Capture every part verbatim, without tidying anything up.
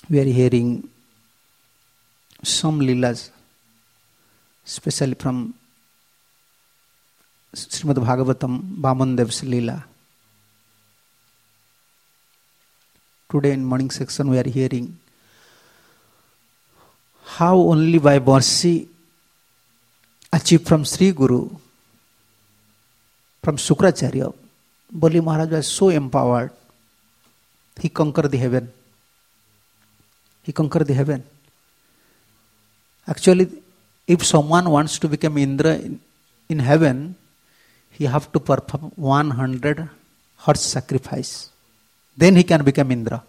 we are hearing some Leelas, especially from Srimad Bhagavatam, Vamandev's Leela. Today in morning section we are hearing how only by mercy achieved from Sri Guru, from Sukracharya, Bali Maharaj was so empowered, he conquered the heaven. He conquered the heaven. Actually, if someone wants to become Indra in, in heaven, he have to perform one hundred horse sacrifice. Then he can become Indra.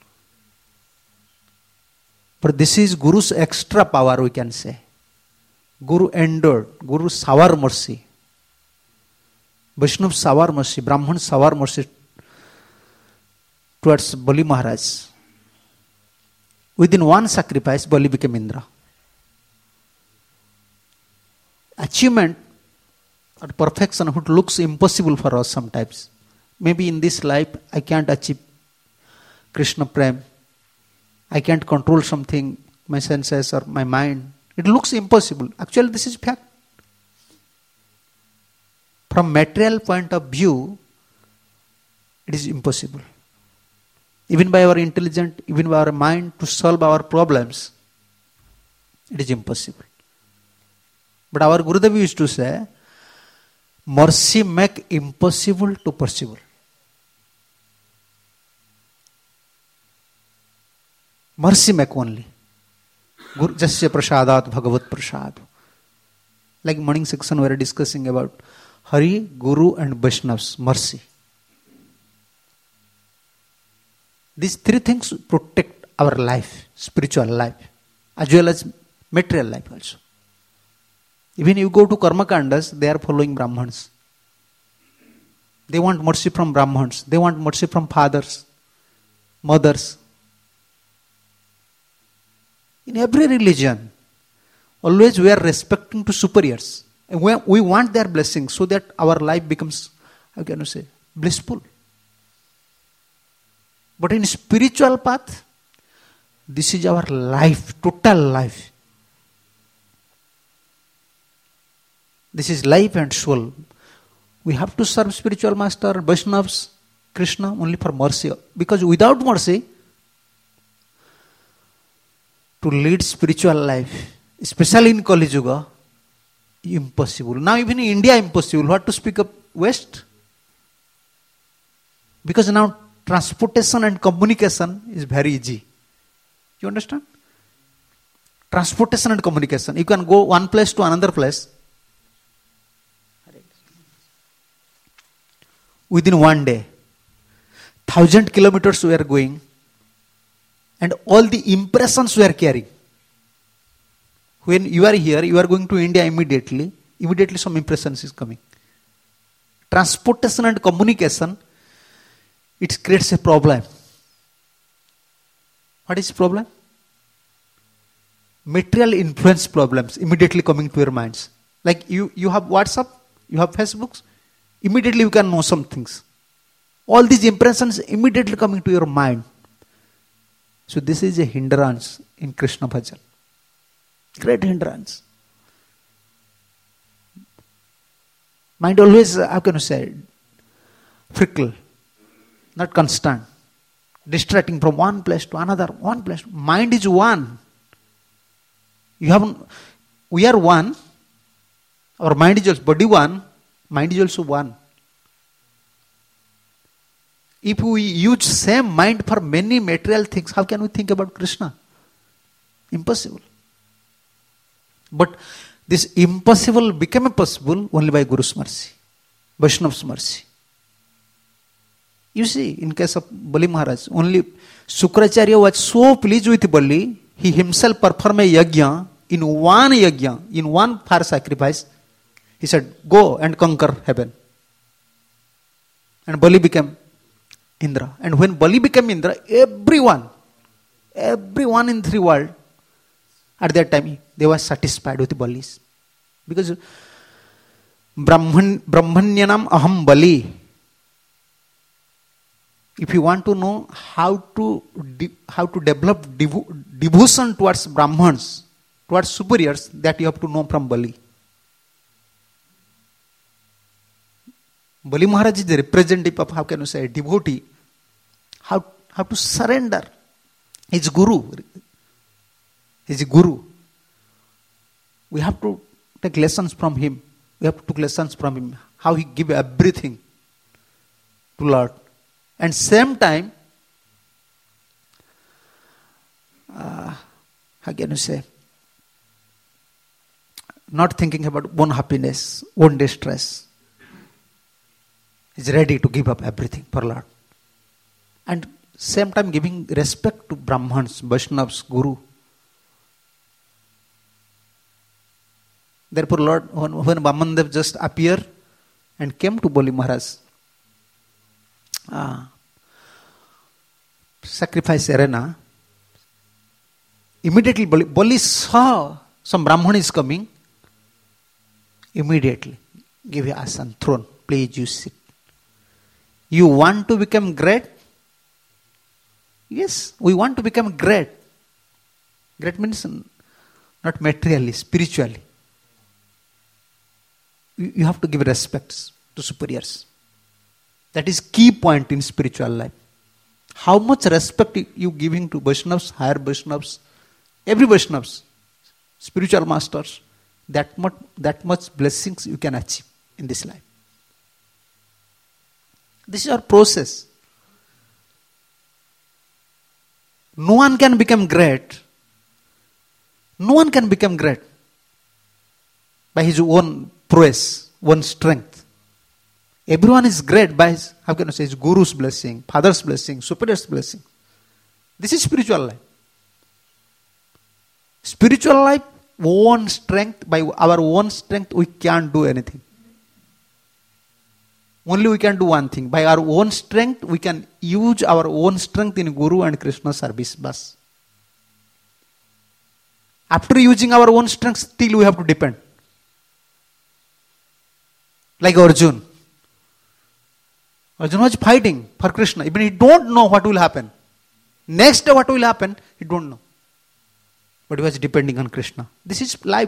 But this is Guru's extra power, we can say. Guru endured, Guru sour mercy. Vaishnav sour mercy, Brahman sour mercy towards Bali Maharaj. Within one sacrifice, Bali became Indra. Achievement or perfection which looks impossible for us sometimes. Maybe in this life I can't achieve Krishna Prem. I can't control something, my senses or my mind. It looks impossible. Actually, this is fact. From material point of view, it is impossible. Even by our intelligence, even by our mind to solve our problems, it is impossible. But our Gurudev used to say, mercy make impossible to possible. Mercy make only. Guru Jasya Prasadat Bhagavat Prasad. Like morning section we are discussing about Hari, Guru and Vaishnav's mercy. These three things protect our life, spiritual life, as well as material life also. Even you go to Karma Kandas, they are following Brahmans. They want mercy from Brahmans. They want mercy from fathers, mothers. In every religion, always we are respecting to superiors. And we, we want their blessing so that our life becomes, how can you say, blissful. But in spiritual path, this is our life, total life. This is life and soul. We have to serve spiritual master, Vaishnavas, Krishna only for mercy. Because without mercy, to lead spiritual life, especially in Kali Yuga, impossible. Now even in India, impossible. What to speak of West? Because now transportation and communication is very easy. You understand? Transportation and communication. You can go one place to another place within one day. Thousand kilometers we are going. And all the impressions we are carrying. When you are here, you are going to India immediately. Immediately some impressions is coming. Transportation and communication, it creates a problem. What is the problem? Material influence problems immediately coming to your minds. Like you, you have WhatsApp, you have Facebook, immediately you can know some things. All these impressions immediately coming to your mind. So this is a hindrance in Krishna Bhajan. Great hindrance. Mind always, how can you say, fickle, not constant. Distracting from one place to another, one place. Mind is one. You haven't, we are one. Our mind is also, body one, mind is also one. If we use same mind for many material things, how can we think about Krishna? Impossible. But this impossible became possible only by Guru's mercy, Vaishnav's mercy. You see, in case of Bali Maharaj, only Sukracharya was so pleased with Bali, he himself performed a yajna, in one yajna, in one fire sacrifice. He said, go and conquer heaven. And Bali became Indra. And when Bali became Indra, everyone, everyone in three world, at that time, they were satisfied with Balis. Because Brahman, Brahmanyanam aham Bali. If you want to know how to de- how to develop devo- devotion towards Brahmans, towards superiors, that you have to know from Bali. Bali Maharaj is the representative of, how can you say, a devotee. How, how to surrender. His guru. His guru. We have to take lessons from him. We have to take lessons from him. How he give everything to Lord. And same time, uh, how can you say, not thinking about own happiness, own distress. Is ready to give up everything for Lord. And same time giving respect to Brahmans, Vaishnavas, Guru. Therefore Lord, when, when Vamandev just appeared and came to Bali Maharaj, uh, sacrifice arena, immediately Bali, Bali saw some Brahman is coming, immediately give you asan, throne, please you sit. You want to become great? Yes, we want to become great. Great means not materially, spiritually. You have to give respect to superiors. That is key point in spiritual life. How much respect you giving to Vaishnavas, higher Vaishnavas, every Vaishnavas, spiritual masters, that much, that much blessings you can achieve in this life. This is our process. No one can become great. No one can become great by his own prowess, own strength. Everyone is great by his, how can I say, his guru's blessing, father's blessing, superior's blessing. This is spiritual life. Spiritual life, own strength, by our own strength, we can't do anything. Only we can do one thing. By our own strength, we can use our own strength in Guru and Krishna service. Bas. After using our own strength, still we have to depend. Like Arjuna. Arjuna was fighting for Krishna. Even he don't know what will happen. Next day what will happen, he don't know. But he was depending on Krishna. This is life.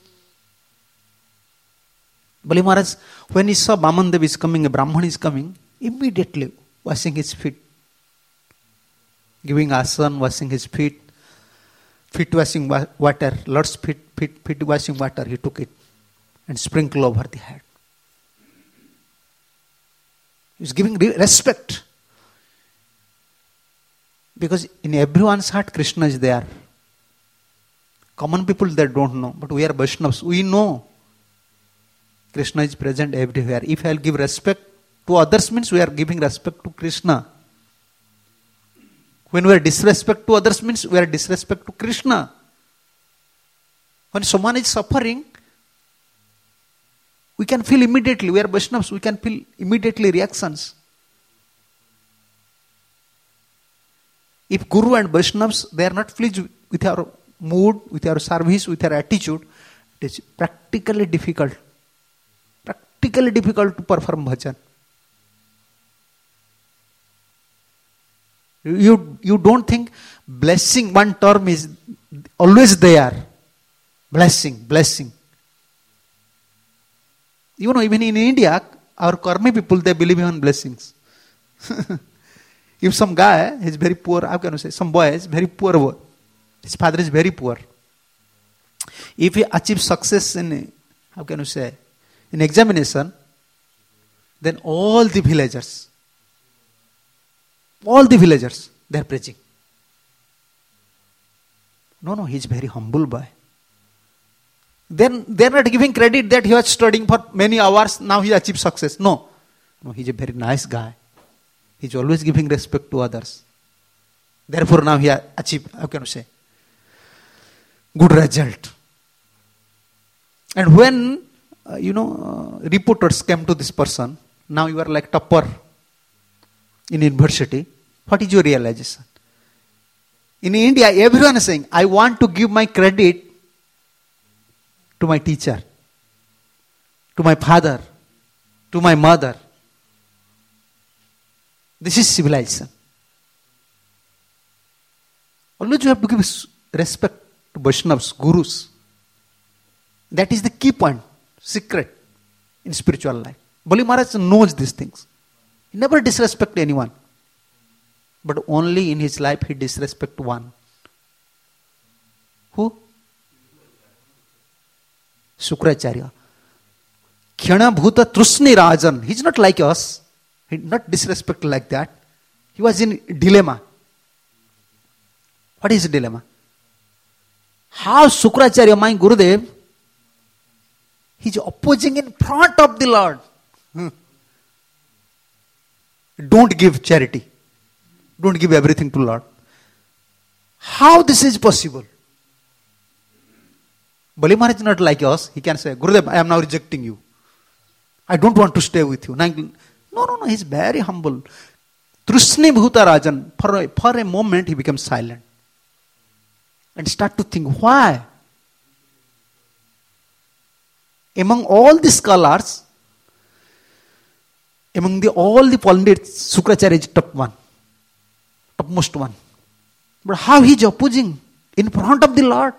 Bali Maharaj, when he saw Vamandev is coming, a Brahman is coming, immediately washing his feet. Giving asan, washing his feet. Feet washing water, Lord's feet, feet, feet washing water, he took it and sprinkled over the head. He was giving respect. Because in everyone's heart, Krishna is there. Common people, they don't know. But we are Vaishnavas. We know Krishna is present everywhere. If I will give respect to others, means we are giving respect to Krishna. When we are disrespect to others, means we are disrespect to Krishna. When someone is suffering, we can feel immediately. We are Vaishnavas. We can feel immediately reactions. If Guru and Vaishnavas, they are not pleased with our mood, with our service, with our attitude, it is practically difficult. Practically difficult to perform bhajan. You, you don't think blessing, one term is always there. Blessing, blessing. You know, even in India, our Karmi people, they believe in blessings. If some guy is very poor, how can you say, some boy is very poor, his father is very poor. If he achieves success in, how can you say, in examination, then all the villagers, all the villagers, they are preaching. No, no, he is very humble boy. Then they are not giving credit that he was studying for many hours, now he achieved success. No, no, he is a very nice guy. He is always giving respect to others. Therefore now he achieved, how can you say, good result. And when, uh, you know, uh, reporters came to this person, now you are like topper in university, what is your realization? In India, everyone is saying, I want to give my credit to my teacher, to my father, to my mother. This is civilization. Always you have to give respect to Vaishnavas, Gurus. That is the key point, secret in spiritual life. Bali Maharaj knows these things. He never disrespect anyone. But only in his life he disrespect one. Who? Sukracharya. Khyana bhuta trusni rajan. He is not like us. He did not disrespect like that. He was in dilemma. What is the dilemma? How Sukracharya, my Gurudev, he is opposing in front of the Lord. Hmm. Don't give charity. Don't give everything to Lord. How this is possible? Bali Maharaj is not like us. He can say, Gurudev, I am now rejecting you. I don't want to stay with you. No, no, no. He is very humble. Trusni bhuta rajan. For a, for a moment he becomes silent. And start to think, why? Among all the scholars, among the, all the pundits, Sukracharya is top one. Topmost one. But how he is opposing in front of the Lord?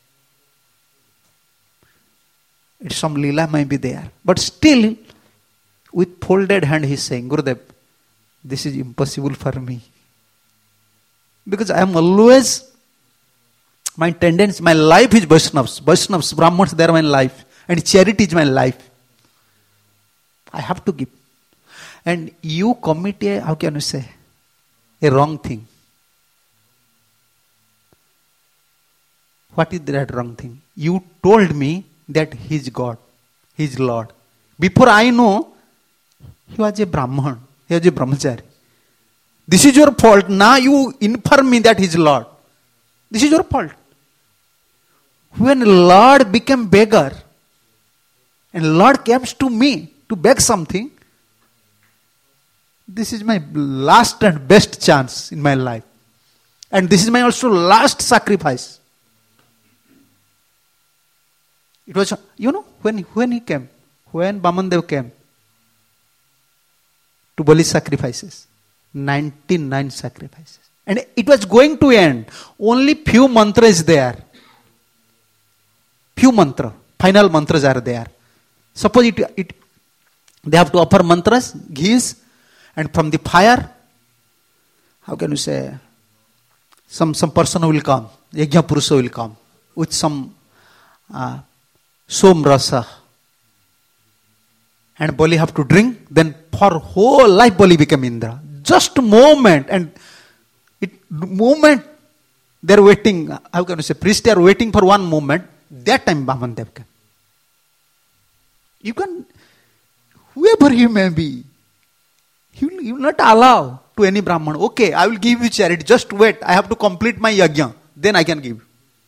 It's some lila might be there. But still, with folded hand he is saying, Gurudev, this is impossible for me. Because I am always, my tendency, my life is Vaishnavas. Vaishnavas, Brahmans, they are my life. And charity is my life. I have to give. And you commit a, how can you say, a wrong thing. What is that wrong thing? You told me that he is God. He is Lord. Before I know, he was a Brahman. He was a Brahmachari. This is your fault. Now you inform me that he is Lord. This is your fault. When Lord became beggar, and Lord comes to me to beg something, this is my last and best chance in my life. And this is my also last sacrifice. It was, you know, when, when he came, when Bamandev came to Bali sacrifices, ninety-nine sacrifices. And it was going to end. Only few mantras there. Few mantra. Final mantras are there. Suppose it, it they have to offer mantras, ghees, and from the fire, how can you say, some, some person will come, Yajna Purusha will come with some uh, som rasa. And Bali have to drink, then for whole life Bali became Indra. Just moment, and it moment they are waiting, how can you say, priests are waiting for one moment, that time Bamandev came. You can, whoever he may be, he will, he will not allow to any Brahman, okay, I will give you charity, just wait, I have to complete my yajna, then I can give.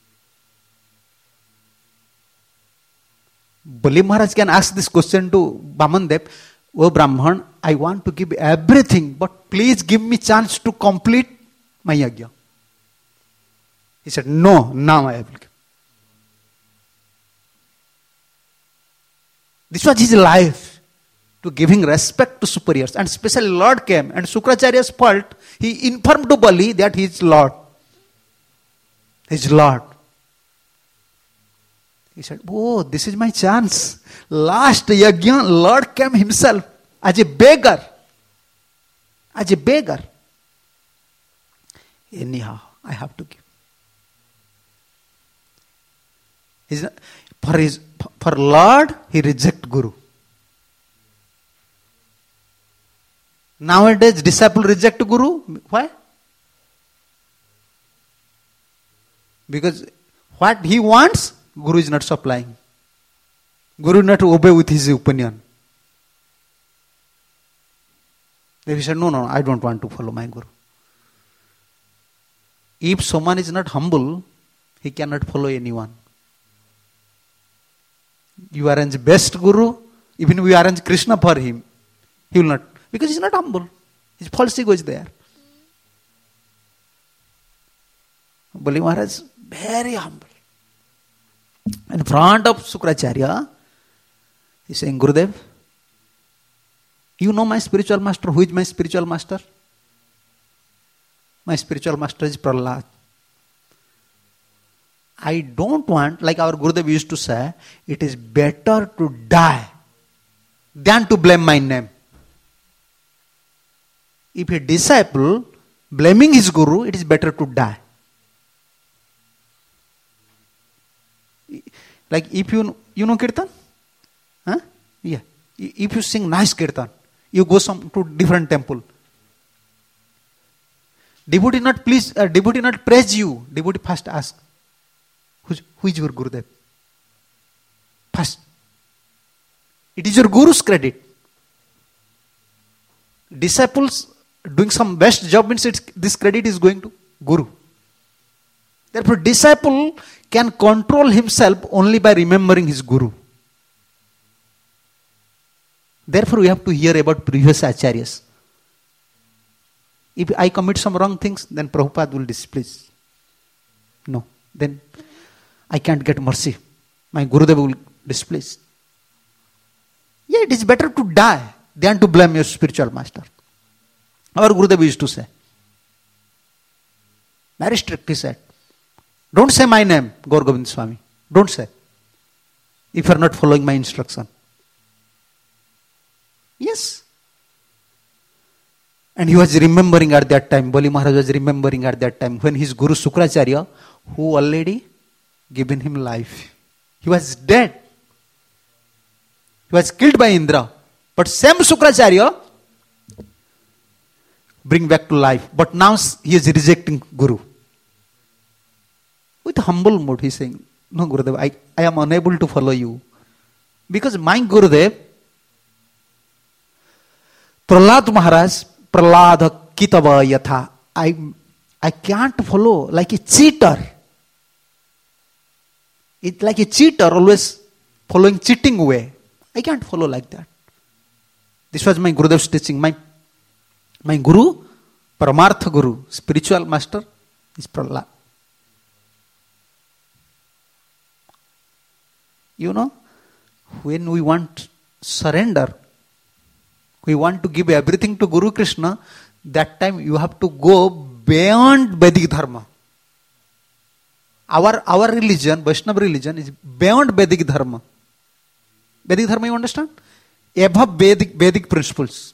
Bali Maharaj can ask this question to Bamandev, oh Brahman, I want to give everything, but please give me chance to complete my yajna. He said, no, now I will give. This was his life, to giving respect to superiors. And especially Lord came, and Sukracharya's fault, he informed to Bali that he is Lord. He is Lord. He said, oh, this is my chance. Last yajna, Lord came himself as a beggar. As a beggar. Anyhow, I have to give. He's, for, his, for Lord, he reject Guru. Nowadays, disciple reject Guru. Why? Because what he wants, Guru is not supplying. Guru not obey with his opinion. Then he said, no, no, I don't want to follow my Guru. If someone is not humble, he cannot follow anyone. You arrange best Guru, even we arrange Krishna for him, he will not, because he is not humble. His false ego is there. Bali Maharaj, very humble. In front of Sukracharya, he is saying, Gurudev, you know my spiritual master. Who is my spiritual master? My spiritual master is Prahlad. I don't want, like our Gurudev used to say, it is better to die than to blame my name. If a disciple blaming his guru, it is better to die. Like if you you know kirtan, huh? Yeah. If you sing nice kirtan, you go some to different temple. Devotee not please, uh, devotee not praise you. Devotee first ask, who's, who is your Gurudev? First, it is your guru's credit. Disciples doing some best job means it's, this credit is going to guru. Therefore, disciple can control himself only by remembering his guru. Therefore, we have to hear about previous acharyas. If I commit some wrong things, then Prabhupada will displease. No, then I can't get mercy. My Gurudev will displease. Yeah, it is better to die than to blame your spiritual master. Our Gurudev used to say. Very strict, he said. Don't say my name, Gaur Govind Swami. Don't say. If you are not following my instruction. Yes. And he was remembering at that time, Bali Maharaj was remembering at that time when his Guru Sukracharya, who already given him life. He was dead. He was killed by Indra. But same Sukracharya bring back to life. But now he is rejecting Guru. With humble mood he is saying, no Gurudev, I, I am unable to follow you. Because my Gurudev, Prahlad Maharaj, Prahlad Kitava Yatha. I, I can't follow like a cheater. It's like a cheater always following cheating way. I can't follow like that. This was my Gurudev's teaching. My, my Guru, Paramartha Guru, spiritual master is Prahlad. You know, when we want surrender, we want to give everything to Guru Krishna, that time you have to go beyond Vedic Dharma. Our, our religion, Vaishnava religion, is beyond Vedic Dharma. Vedic Dharma, you understand? Above Vedic, Vedic principles.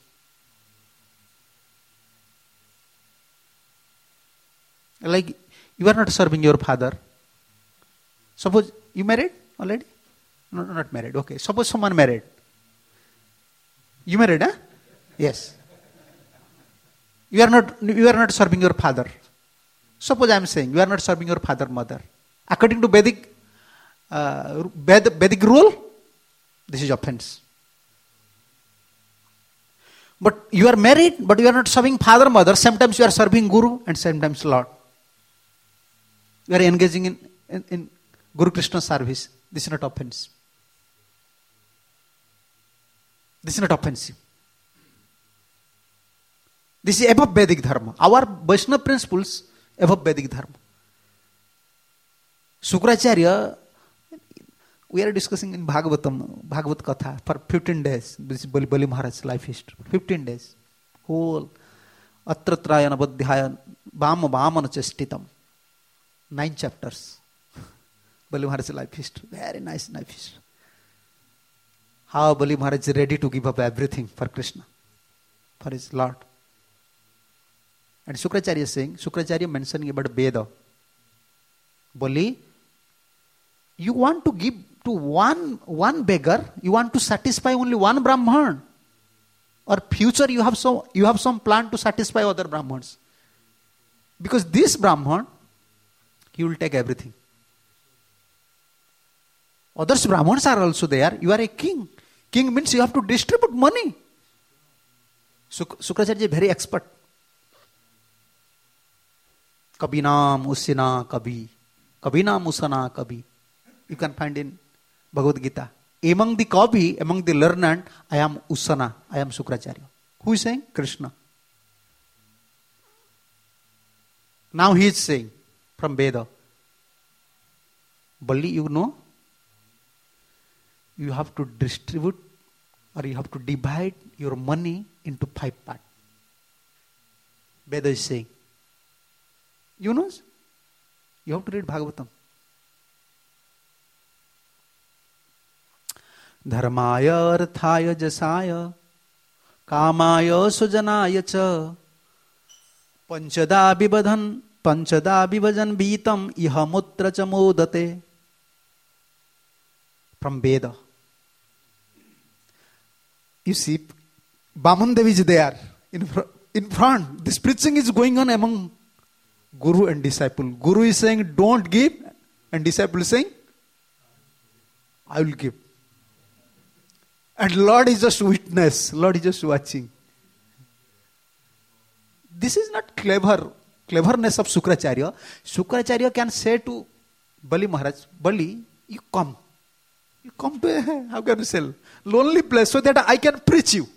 Like, you are not serving your father. Suppose you married already? No, not married. Okay. Suppose someone married. You married, huh? Yes. You are not, you are not serving your father. Suppose I am saying you are not serving your father, mother. According to Vedic, uh, Vedic rule, this is offense. But you are married, but you are not serving father, mother. Sometimes you are serving Guru and sometimes Lord. You are engaging in, in, in Guru Krishna service. This is not offense. This is not offensive. This is above Vedic Dharma. Our Vaishnava principles above Vedic Dharma. Sukracharya, we are discussing in Bhagavatam, Bhagavad Katha for fifteen days. This is Bali, Bali Maharaj's life history. fifteen days. Whole Atratrayana Badhyaya Vama Vamana Chastitam. Nine chapters. Bali Maharaj's life history. Very nice life history. How Bali Maharaj is ready to give up everything for Krishna, for his Lord. And Sukracharya is saying, Sukracharya mentioning about Veda. Bali, you want to give to one, one beggar, you want to satisfy only one Brahman. Or future you have some, you have some plan to satisfy other Brahmans. Because this Brahman, he will take everything. Others Brahmans are also there. You are a king. King means you have to distribute money. Suk- Sukracharya is very expert. Kabhi naam usina kabhi. Kabhi naam usana kabhi. You can find in Bhagavad Gita. Among the kabhi, among the learned, I am usana. I am Sukracharya. Who is saying? Krishna. Now he is saying from Veda. Bali, you know, you have to distribute or you have to divide your money into five parts. Veda is saying. You know? You have to read Bhagavatam. Dharmaya arthaya jasaya kamaya sujanaya cha panchada vibadhan panchada vibhajan vitam iha mutra cha modate. From Veda. You see, Bamandev is there in, fr- in front. This preaching is going on among Guru and disciple. Guru is saying, don't give, and disciple is saying, I will give. And Lord is just witness. Lord is just watching. This is not clever, cleverness of Sukracharya. Sukracharya can say to Bali Maharaj, Bali, you come. You come to a, how can you sell? Lonely place so that I can preach you.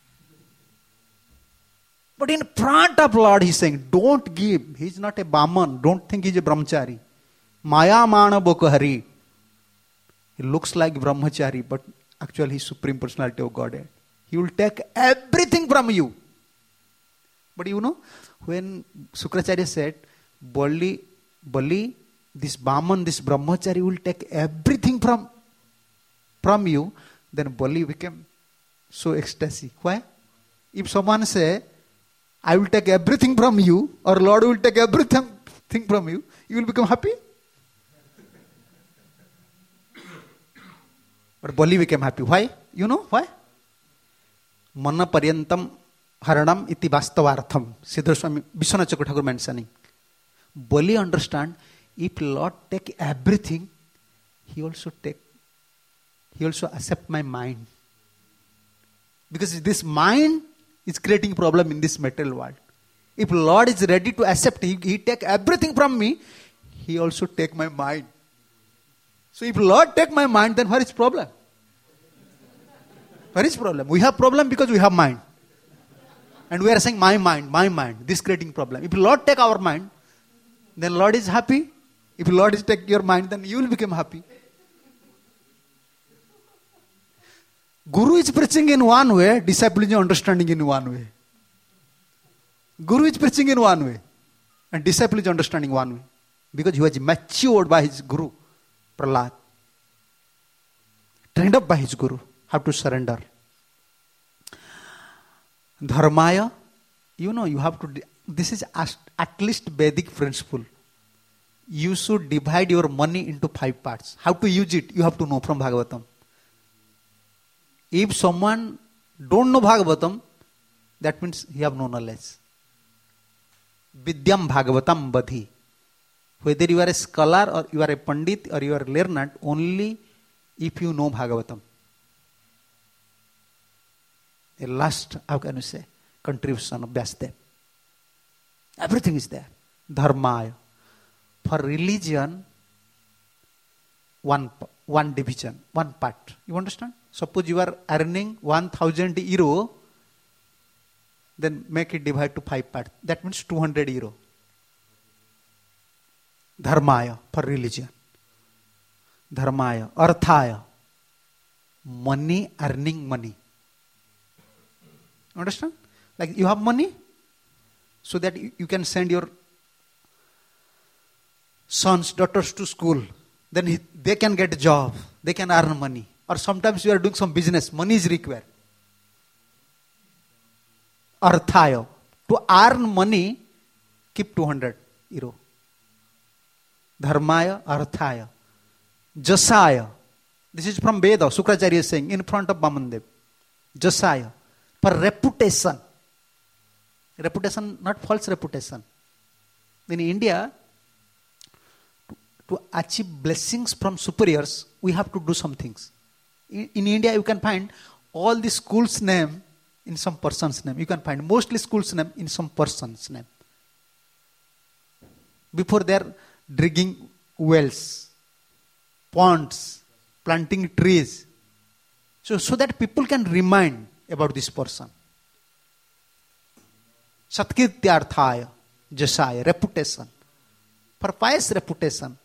But in front of Lord, he's saying, don't give. He's not a Brahman. Don't think he's a Brahmachari. Maya mana bokhari. He looks like Brahmachari, but actually he's Supreme Personality of Godhead. He will take everything from you. But you know, when Sukracharya said, Bali, Bali, this Brahman, this Brahmachari will take everything from, from you, then Bali became so ecstasy. Why? If someone say, I will take everything from you, or Lord will take everything from you, you will become happy. But Bali became happy. Why? You know why? Mana paryantam haranam iti vastavartham. Siddhar Swami Vishwanath Chakravarti Thakur mentioning. Bali understand, if Lord take everything, he also take, he also accept my mind. Because this mind is creating problem in this material world. If Lord is ready to accept, he, he take everything from me, he also take my mind. So if Lord take my mind, then where is problem? Where is problem? We have problem because we have mind. And we are saying my mind, my mind, this creating problem. If Lord take our mind, then Lord is happy. If Lord is take your mind, then you will become happy. Guru is preaching in one way, disciple is understanding in one way. Guru is preaching in one way, and disciple is understanding one way. Because he was matured by his Guru, Prahlad. Trained up by his Guru, how to surrender. Dharmaya, you know, you have to, this is at least Vedic principle. You should divide your money into five parts. How to use it, you have to know from Bhagavatam. If someone don't know Bhagavatam, that means he have no knowledge. Vidyam Bhagavatam Badhi. Whether you are a scholar or you are a Pandit or you are learned, only if you know Bhagavatam. A last, how can you say, contribution of Vyasdev. Everything is there. Dharmaya. For religion, one, one division, one part. You understand? Suppose you are earning one thousand euro, then make it divide to five parts. That means two hundred euro. Dharmaya, for religion. Dharmaya, arthaya, money, earning money. Understand? Like you have money, so that you, you can send your sons, daughters to school. Then he, they can get a job. They can earn money. Or sometimes you are doing some business. Money is required. Arthaya. To earn money, keep two hundred euro. Dharmaya, arthaya. Jasaya. This is from Veda. Sukracharya is saying in front of Bamandev. Jasaya. For reputation. Reputation, not false reputation. In India, to achieve blessings from superiors, we have to do some things. In, in India, you can find all the schools' name in some person's name. You can find mostly schools' name in some person's name. Before they are digging wells, ponds, planting trees. So, so that people can remind about this person. Satkirtyarthaya, jasaya, reputation. For pious reputation.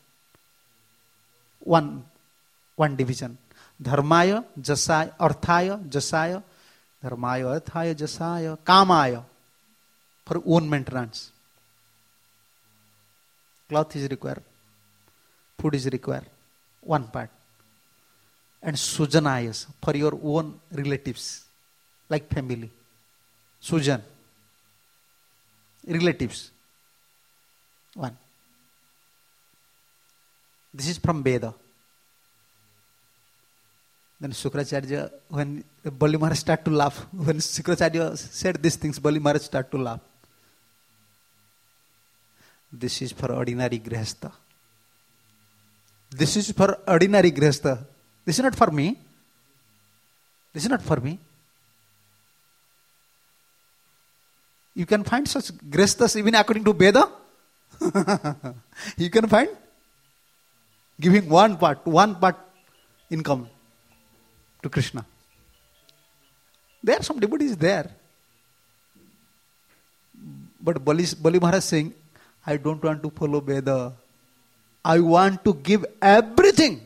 One, one division. Dharmaya, jasaya, arthaya, jasaya. Dharmaya, arthaya, jasaya. Kamaya. For own maintenance. cloth is required, food is required, one part. And sujanayas, for your own relatives, like family. Sujan, relatives, one. This is from Veda. Then Shukracharya, when Bali Maharaj started to laugh, when Shukracharya said these things, Bali Maharaj started to laugh. This is for ordinary grihastha. This is for ordinary grihastha. This is not for me. This is not for me. You can find such grihasthas even according to Veda. You can find giving one part, one part income to Krishna. There are some devotees there. But Bali, Bali Maharaj saying, I don't want to follow Veda. I want to give everything.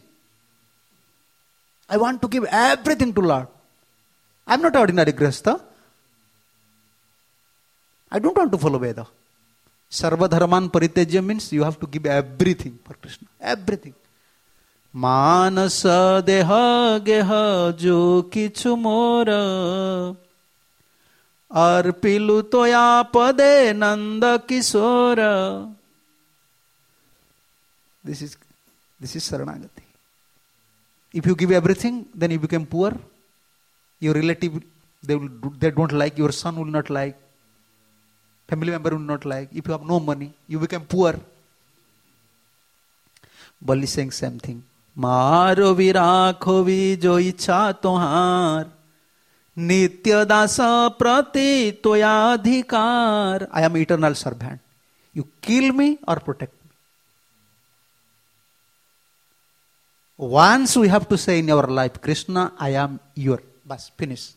I want to give everything to Lord. I am not ordinary grihastha. I don't want to follow Veda. Sarva dharman paritejya means you have to give everything for Krishna. Everything. Manasa deha geha jo kichu mora arpilu toya pade nanda kisora. This is this is Saranagati. If you give everything, then you become poor. Your relative, they will they don't like. Your son will not like. Family member will not like. If you have no money, you become poor. Bali saying same thing. Maro virakhovi jo ichha tohar nitya dasa prati toya adhikar. I am eternal servant. You kill me or protect me. Once we have to say in our life, Krishna, I am your. Bas, finish.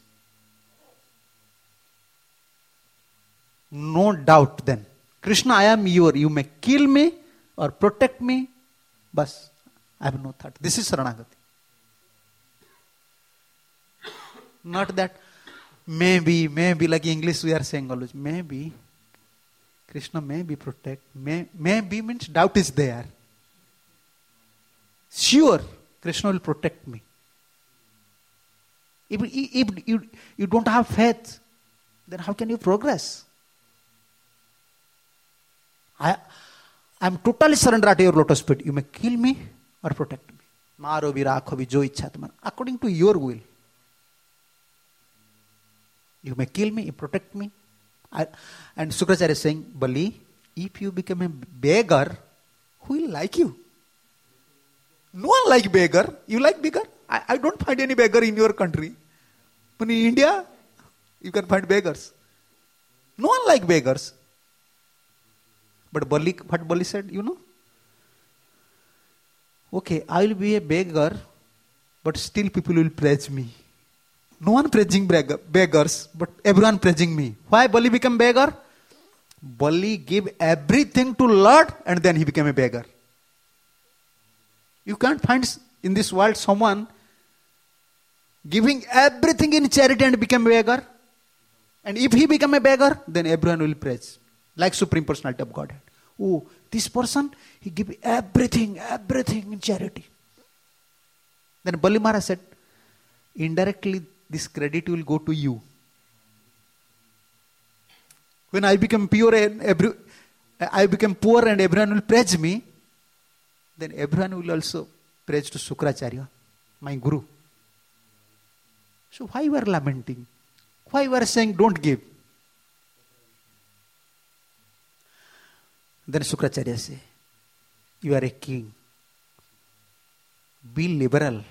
No doubt then. Krishna, I am your. You may kill me or protect me. Bas, I have no thought. This is Saranagati. Not that maybe, maybe, like English we are saying always, maybe. Krishna maybe protect. May, maybe means doubt is there. Sure, Krishna will protect me. If, if you, you don't have faith, then how can you progress? I am totally surrendered to your lotus feet. You may kill me or protect me. Maro virakhovi jo ichhatman. According to your will. You may kill me, you protect me. I, and Shukracharya is saying, Bali, if you become a beggar, who will like you? No one like beggar. You like beggar? I, I don't find any beggar in your country. But in India, you can find beggars. No one like beggars. But Bali, what Bali said, you know? Okay, I will be a beggar, but still people will praise me. No one praising beggar, beggars, but everyone praising me. Why Bali became beggar? Bali gave everything to Lord and then he became a beggar. You can't find in this world someone giving everything in charity and become a beggar. And if he become a beggar, then everyone will praise. Like Supreme Personality of Godhead. Oh, this person, he give everything, everything in charity. Then Bali Maharaj said, indirectly this credit will go to you. When I become pure and every, I become poor and everyone will praise me, then everyone will also praise to Shukracharya, my Guru. So why you are lamenting? Why you are saying don't give? Then Shukracharya say, you are a king. Be liberal.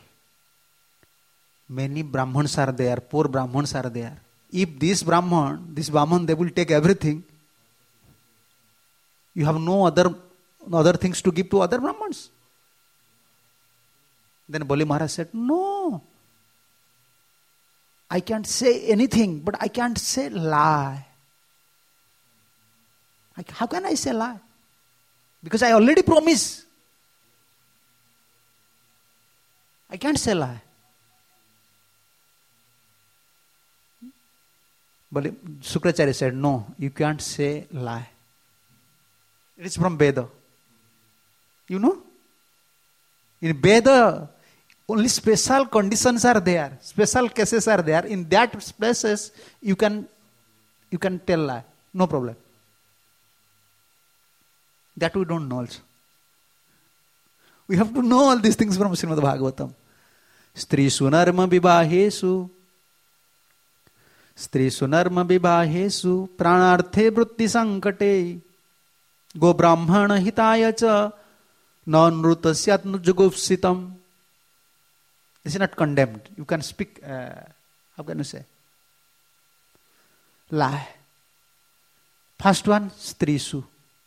Many Brahmans are there, poor Brahmans are there. If this Brahman, this Brahman, they will take everything, you have no other, no other things to give to other Brahmans. Then Bali Maharaj said, no. I can't say anything, but I can't say lie. Like, how can I say lie? Because I already promised. I can't say lie. But Shukracharya said, no, you can't say lie. It is from Veda. You know? In Veda, only special conditions are there. Special cases are there. In that places, you can, you can tell lie. No problem. That we don't know also. We have to know all these things from Srimad Bhagavatam. Strisu narma vibahesu. Strisu narma vibahesu. Pranarthe vritti sankate. Go brahmana hitaya cha. Non-rutasyat nujugupsitam. This is not condemned. You can speak, uh, how can you say? Lie. First one, strisu.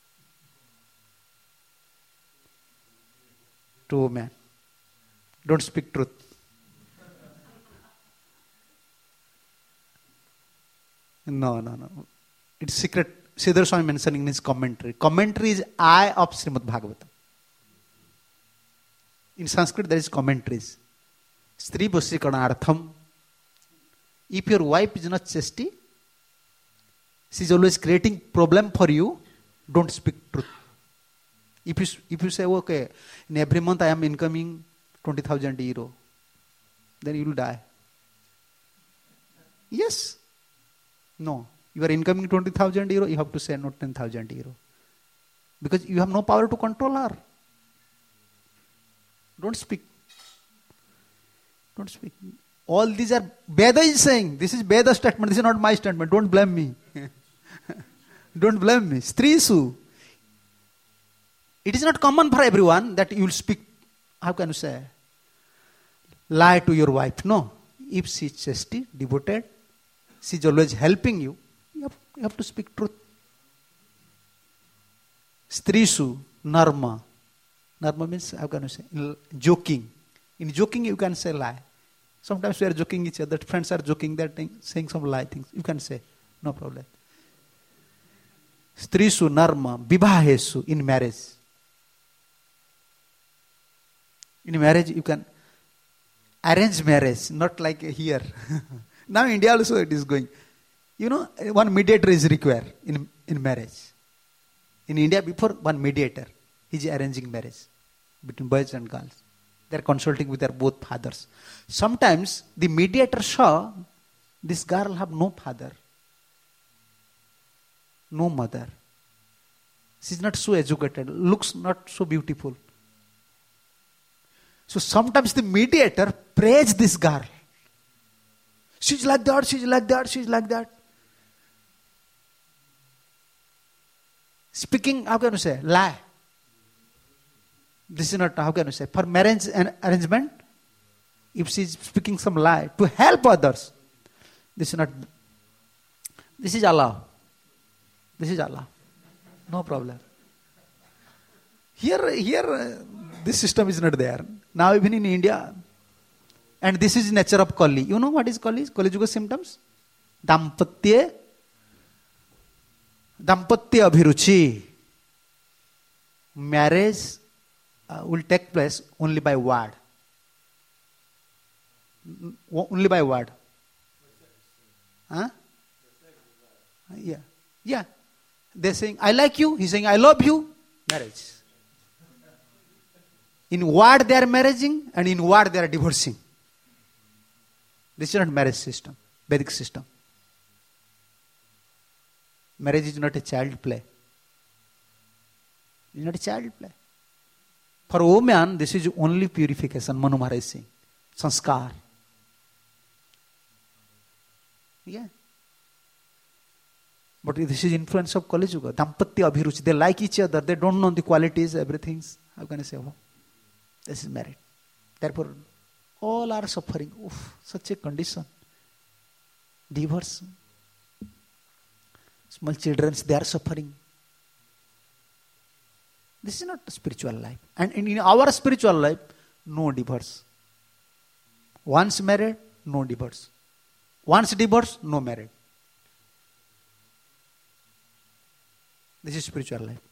To women. Don't speak truth. No, no, no. It's secret. Siddhar Swami mentioning in his commentary. Commentary is eye of Srimad Bhagavatam. In Sanskrit there is commentaries. Stri Vasikanartham. If your wife is not chastity, she is always creating problem for you, don't speak truth. If you, if you say, okay, in every month I am incoming twenty thousand euro, then you will die. Yes. No. You are incoming twenty thousand euro, you have to say not ten thousand euro. Because you have no power to control her. Don't speak. Don't speak. All these are, Veda is saying, this is Veda statement, this is not my statement, don't blame me. Don't blame me. Strisu. It is not common for everyone that you will speak, how can you say, lie to your wife. No. If she is chastity, devoted, she is always helping you, you have, you have to speak truth. Strisu, narma. Narma means, how can you say, joking. In joking you can say lie. Sometimes we are joking each other, friends are joking, they are saying some lie things. You can say, no problem. Strisu, narma, vibahesu, in marriage. In marriage you can arrange marriage, not like here. Now India also it is going. You know, one mediator is required in, in marriage. In India before, one mediator. He is arranging marriage between boys and girls. They are consulting with their both fathers. Sometimes the mediator saw this girl have no father, no mother. She is not so educated, looks not so beautiful. So sometimes the mediator praise this girl. She's like that, she's like that, she's like that. Speaking, how can you say, lie. This is not, how can you say, for marriage and arrangement, if she is speaking some lie to help others, this is not, this is allowed. This is allowed. No problem. Here, here, uh, this system is not there. Now even in India, and this is nature of Kali. You know what is Kali? Kali Yuga symptoms? Dampatya, Dampatya Abhiruchi. Marriage uh, will take place only by word. Only by word. Huh? Yeah. Yeah. They're saying, I like you. He's saying, I love you. Marriage. In word they are marrying and in word they are divorcing. This is not marriage system, Vedic system. Marriage is not a child play. It is not a child play. For woman, this is only purification, Manu Maharaj is saying. Sanskar. Yeah. But this is influence of Kali Yuga. Dampatya Abhiruchi. They like each other. They don't know the qualities, everything. How can I say? Oh, this is married. Therefore, all are suffering. Oof, such a condition. Divorce. Small children, they are suffering. This is not a spiritual life. And in our spiritual life, no divorce. Once married, no divorce. Once divorced, no married. This is spiritual life.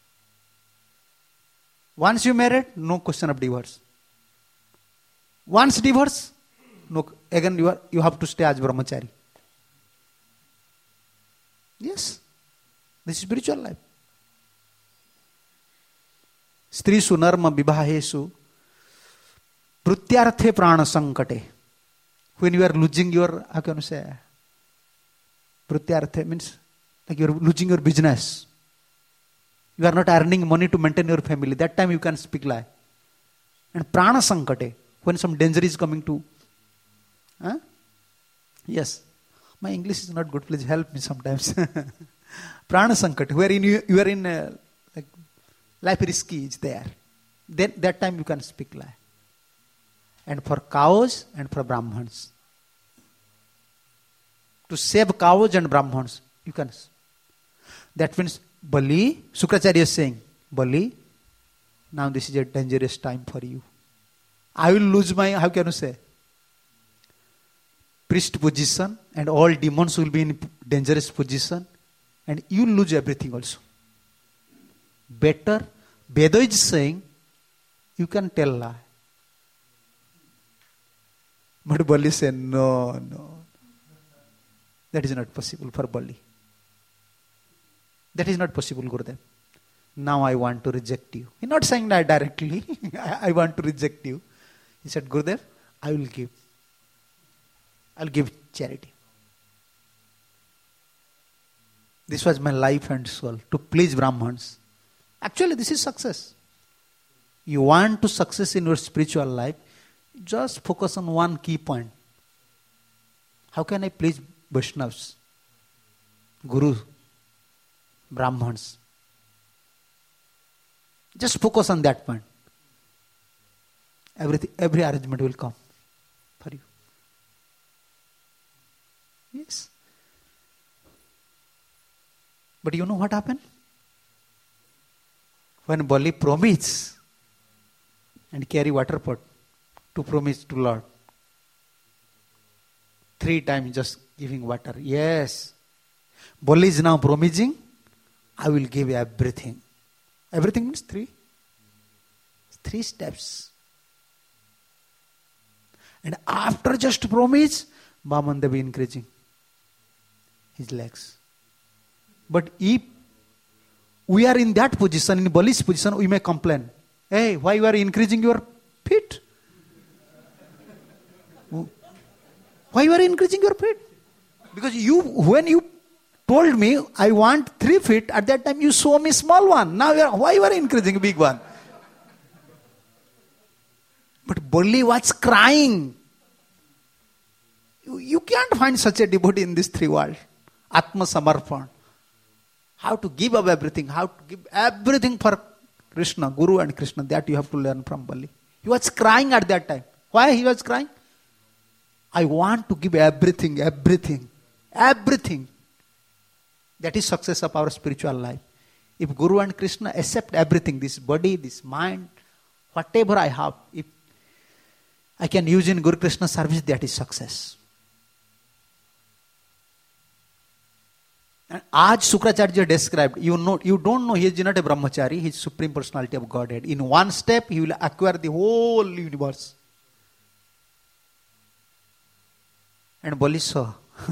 Once you married, no question of divorce. Once divorce, no, again you, are, you have to stay as brahmachari. Yes. This is spiritual life. Strishu narma vibahesu Prutyarthe prana sankate. When you are losing your, how can you say? Prutyarthe means like you are losing your business. You are not earning money to maintain your family. That time you can speak lie. And prana sankate, when some danger is coming to. Huh? Yes. My English is not good. Please help me sometimes. Prana sankate, wherein you, you are in uh, like life risky is there. Then that time you can speak lie. And for cows and for Brahmans. To save cows and Brahmans, you can. That means Bali, Sukracharya is saying, Bali, now this is a dangerous time for you. I will lose my, how can you say? Priest position, and all demons will be in dangerous position, and you lose everything also. Better, Veda is saying, you can tell lie. But Bali said, no, no. That is not possible for Bali. That is not possible, Gurudev. Now I want to reject you. He's not saying that directly. I want to reject you. He said, Gurudev, I will give. I'll give charity. This was my life and soul, to please Brahmans. Actually, this is success. You want to success in your spiritual life, just focus on one key point. How can I please Vaishnavas, Guru, Brahmans? Just focus on that point. Everything, every arrangement will come for you. Yes. But you know what happened? When Bali promised and carry water pot to promise to Lord, three times just giving water. Yes. Bali is now promising, I will give everything. Everything means three. Three steps. And after just promise, Vaman Devi increasing his legs. But if we are in that position, in Bali's position, we may complain. Hey, why you are increasing your feet? Why you are increasing your feet? Because you, when you told me I want three feet, at that time you saw me small one. Now you are, why you are increasing big one? But Bali was crying. You, you can't find such a devotee in this three world. Atma Samarpan. How to give up everything. How to give everything for Krishna, Guru and Krishna. That you have to learn from Bali. He was crying at that time. Why he was crying? I want to give everything, everything, everything. That is success of our spiritual life. If Guru and Krishna accept everything, this body, this mind, whatever I have, if I can use in Guru Krishna service, that is success. And as Sukracharya described, you know, you don't know he is not a brahmachari, he is Supreme Personality of Godhead. In one step, he will acquire the whole universe. And Bali saw.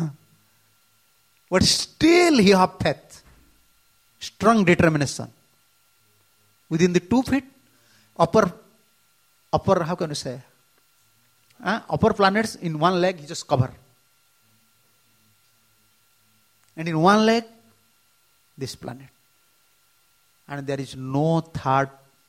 But still he have faith. Strong determination. Within the two feet, upper, upper, how can you say? Uh, upper planets, in one leg, he just cover. And in one leg, this planet. And there is no third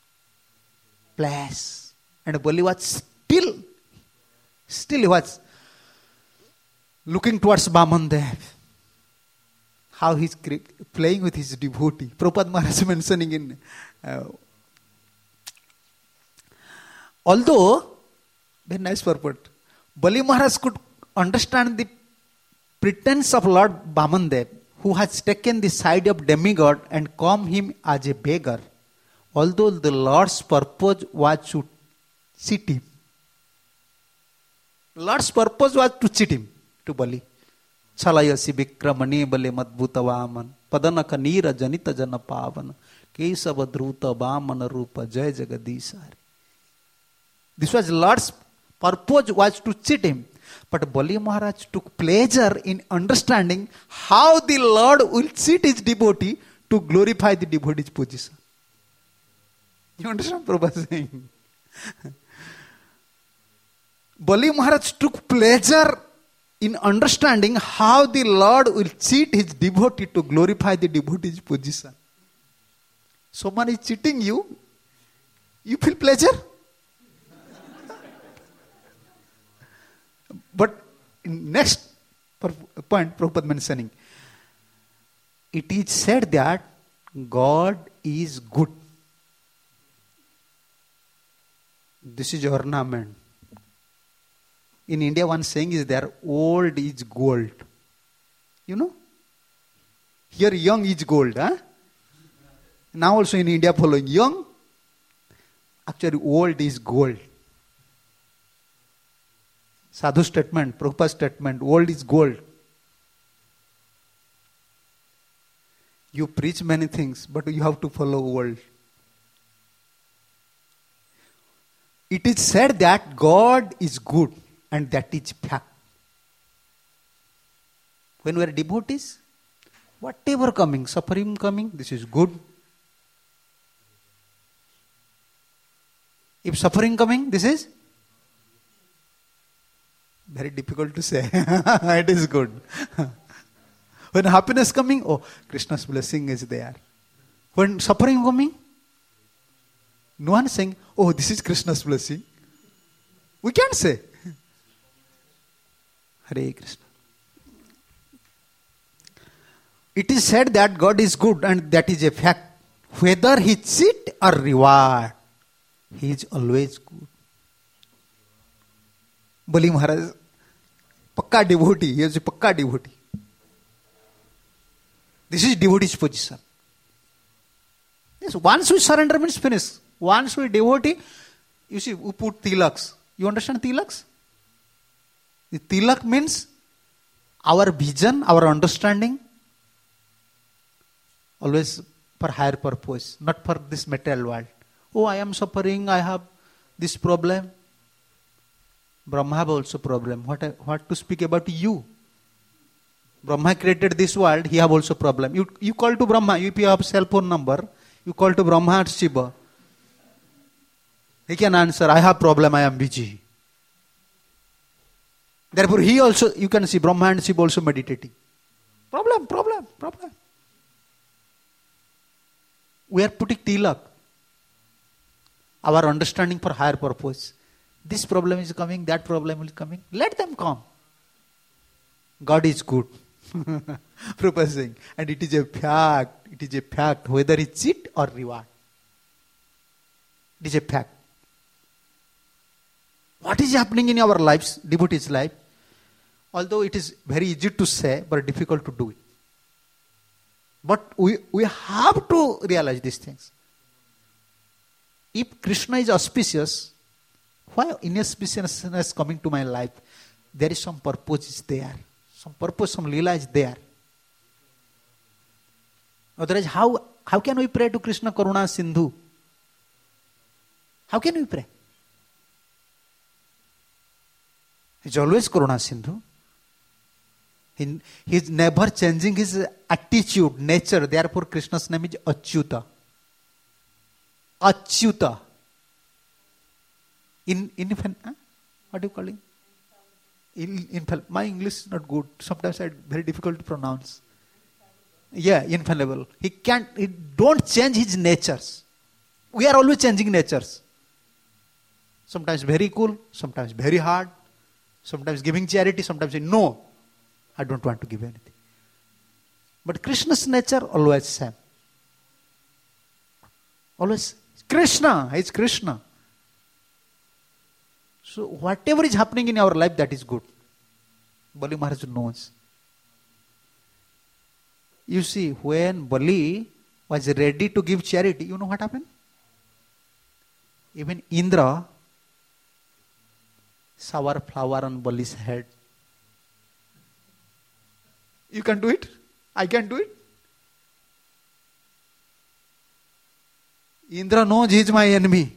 place. And Bali was still, still he was looking towards Vaman Dev. How he's playing with his devotee. Prabhupada Maharaj mentioning in... Uh, although, very nice purport, Bali Maharaj could understand the pretense of Lord Vaman Dev, who has taken the side of demigod and come him as a beggar. Although the Lord's purpose was to cheat him. Lord's purpose was to cheat him, to Bali. Chalayasi vikramani bale madbhuta vaman padanaka neera janita jana pavana kesava dhruta vamana rupa jai jagadishari. This was Lord's purpose was to cheat him. But Bali Maharaj took pleasure in understanding how the Lord will cheat his devotee to glorify the devotee's position. You understand Prabhupada saying? Bali Maharaj took pleasure in understanding how the Lord will cheat his devotee to glorify the devotee's position. Someone is cheating you, you feel pleasure. But in next point, Prabhupada mentioning, it is said that God is good. This is ornament. In India, one saying is there, old is gold. You know? Here, young is gold. Huh? Now also in India, following young, actually old is gold. Sadhu statement, Prabhupada statement, old is gold. You preach many things, but you have to follow old. It is said that God is good, and that is fact. When we are devotees, whatever coming, suffering coming, this is good. If suffering coming, this is very difficult to say. It is good. When happiness coming, oh, Krishna's blessing is there. When suffering coming, no one is saying, oh, this is Krishna's blessing. We can't say. Hare Krishna. It is said that God is good, and that is a fact. Whether he cheat or reward, he is always good. Bali Maharaj, pakka devotee, he is a pakka devotee. This is devotee's position. Yes, once we surrender means finish. Once we devotee, you see, we put tilaks. You understand tilaks? The tilak means our vision, our understanding, always for higher purpose, not for this material world. Oh, I am suffering, I have this problem. Brahma have also problem. What, what to speak about you? Brahma created this world, he have also problem. You, you call to Brahma, if you have cell phone number, you call to Brahma or Shiva. He can answer, I have problem, I am busy. Therefore, he also, you can see Brahma and Shiva also meditating. Problem, problem, problem. We are putting tilak. Our understanding for higher purpose. This problem is coming, that problem is coming. Let them come. God is good. Prabhupada saying, and it is a fact. It is a fact whether it's cheat or reward. It is a fact. What is happening in our lives, devotee's life? Although it is very easy to say, but difficult to do it. But we, we have to realize these things. If Krishna is auspicious, why inauspiciousness coming to my life? There is some purpose is there. Some purpose, some lila is there. Otherwise, how, how can we pray to Krishna Karuna Sindhu? How can we pray? He's always Karuna Sindhu. He, he is never changing his attitude, nature. Therefore, Krishna's name is Achyuta. Achyuta. In, in, huh? What do you call it? In, in, my English is not good. Sometimes it's very difficult to pronounce. Yeah, infallible. He can't, he don't change his natures. We are always changing natures. Sometimes very cool, sometimes very hard, sometimes giving charity, sometimes saying, no, I don't want to give anything. But Krishna's nature always same. Always Krishna, he is Krishna. So whatever is happening in our life, that is good. Bali Maharaj knows. You see, when Bali was ready to give charity, you know what happened? Even Indra shower flower on Bali's head. You can do it? I can do it? Indra knows he is my enemy.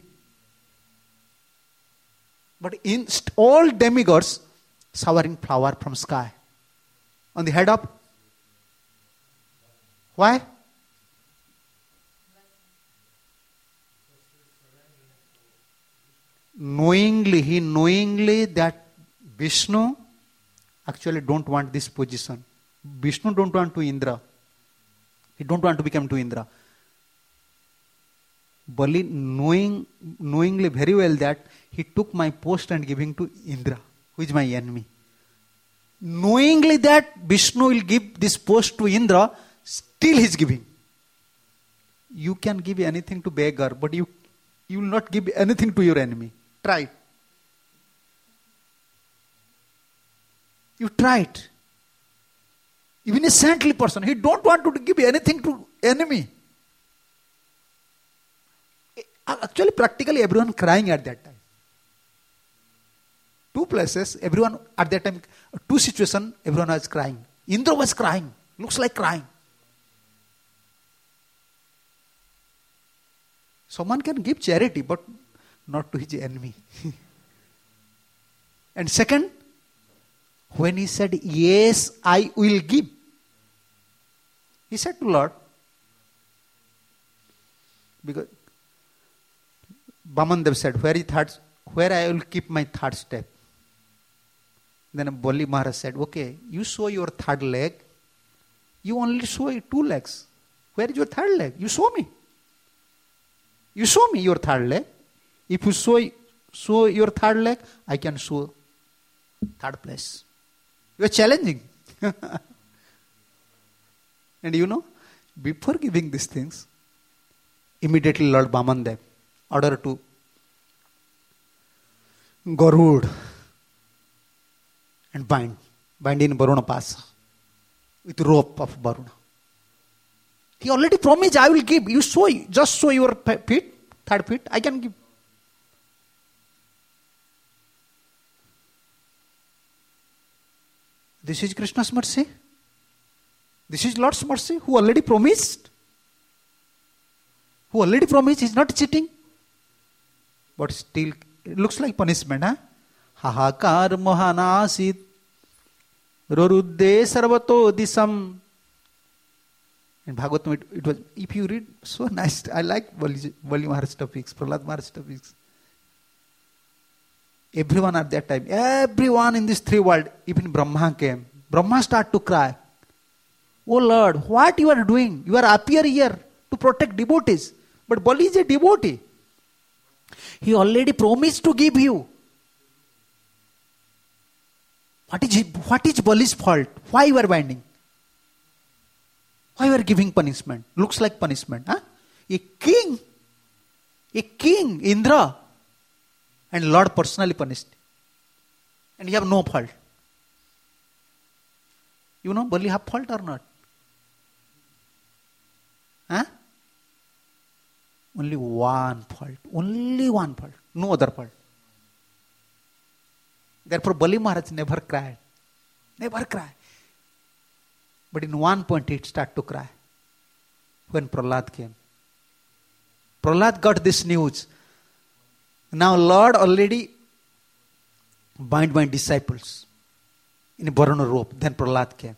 But in all demigods showering flower from sky on the head of. Why? knowingly, he knowingly that Vishnu actually don't want this position. Vishnu don't want to Indra. He don't want to become to Indra. Bali knowing, knowingly very well that he took my post and giving to Indra, who is my enemy. Knowingly that Vishnu will give this post to Indra, still he is giving. You can give anything to beggar, but you, you will not give anything to your enemy. Try it. You try it. Even a saintly person, he don't want to give anything to enemy. Actually, practically everyone crying at that time. Two places, everyone at that time, two situations, everyone was crying. Indra was crying. Looks like crying. Someone can give charity, but not to his enemy. And second, when he said, yes, I will give. He said to Lord, because Bamandev said, where, is third, where I will keep my third step. Then Bali Maharaj said, okay, you show your third leg. You only show two legs. Where is your third leg? You show me. You show me your third leg. If you show, show your third leg, I can show third place. You are challenging. And you know, before giving these things, immediately Lord Bamandev ordered to Garud and bind, bind in Varuna Pasa with rope of Varuna. He already promised, I will give. You show, just show your feet, third feet, I can give. This is Krishna's mercy. This is Lord's mercy, who already promised. Who already promised, he is not cheating. But still, it looks like punishment, huh? Hahakar mohanasit rorudde sarvato disam. In Bhagavatam, it, it was, if you read, so nice. I like Bali, Bali Maharaj topics, Prahlad Maharaj topics. Everyone at that time, everyone in this three world, even Brahma came. Brahma started to cry. Oh Lord, what you are doing? You are appear here to protect devotees. But Bali is a devotee. He already promised to give you. What is, what is Bali's fault? Why you are binding? Why you are giving punishment? Looks like punishment. Huh? A king, a king, Indra, and Lord personally punished. And you have no fault. You know, Bali have fault or not? Huh? Only one fault. Only one fault. No other fault. Therefore, Bali Maharaj never cried. Never cried. But in one point, he started to cry. When Prahlad came. Prahlad got this news. Now, Lord already bind my disciples in a Varuna rope. Then Prahlad came.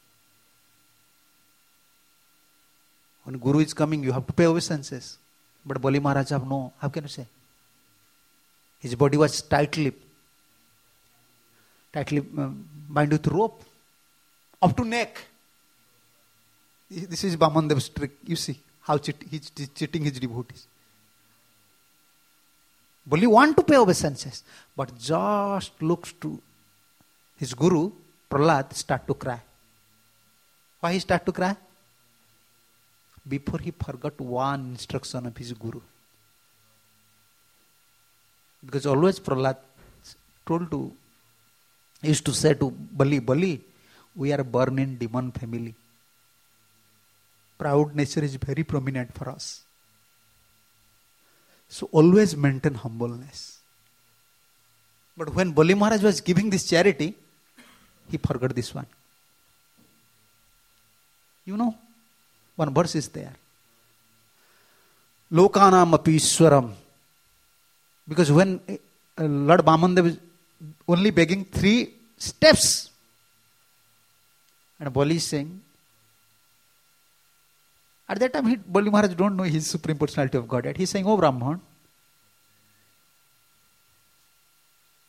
When Guru is coming, you have to pay obeisances. But Bali Maharaj have no. How can you say? His body was tightly, tightly um, bound with rope up to neck. This is Bamandev's trick. You see how cheat, he's cheating his devotees. Bali want to pay obeisances, but just looks to his Guru, Prahlad, start to cry. Why he start to cry? Before he forgot one instruction of his Guru. Because always Prahlad told to, used to say to Bali, Bali, we are born in demon family. Proud nature is very prominent for us. So always maintain humbleness. But when Bali Maharaj was giving this charity, he forgot this one. You know, one verse is there. Lokanam api Ishwaram. Because when uh, Lord Bamandev is only begging three steps, and Bali is saying, at that time, he, Bali Maharaj don't know his Supreme Personality of Godhead. He is saying, oh Brahman,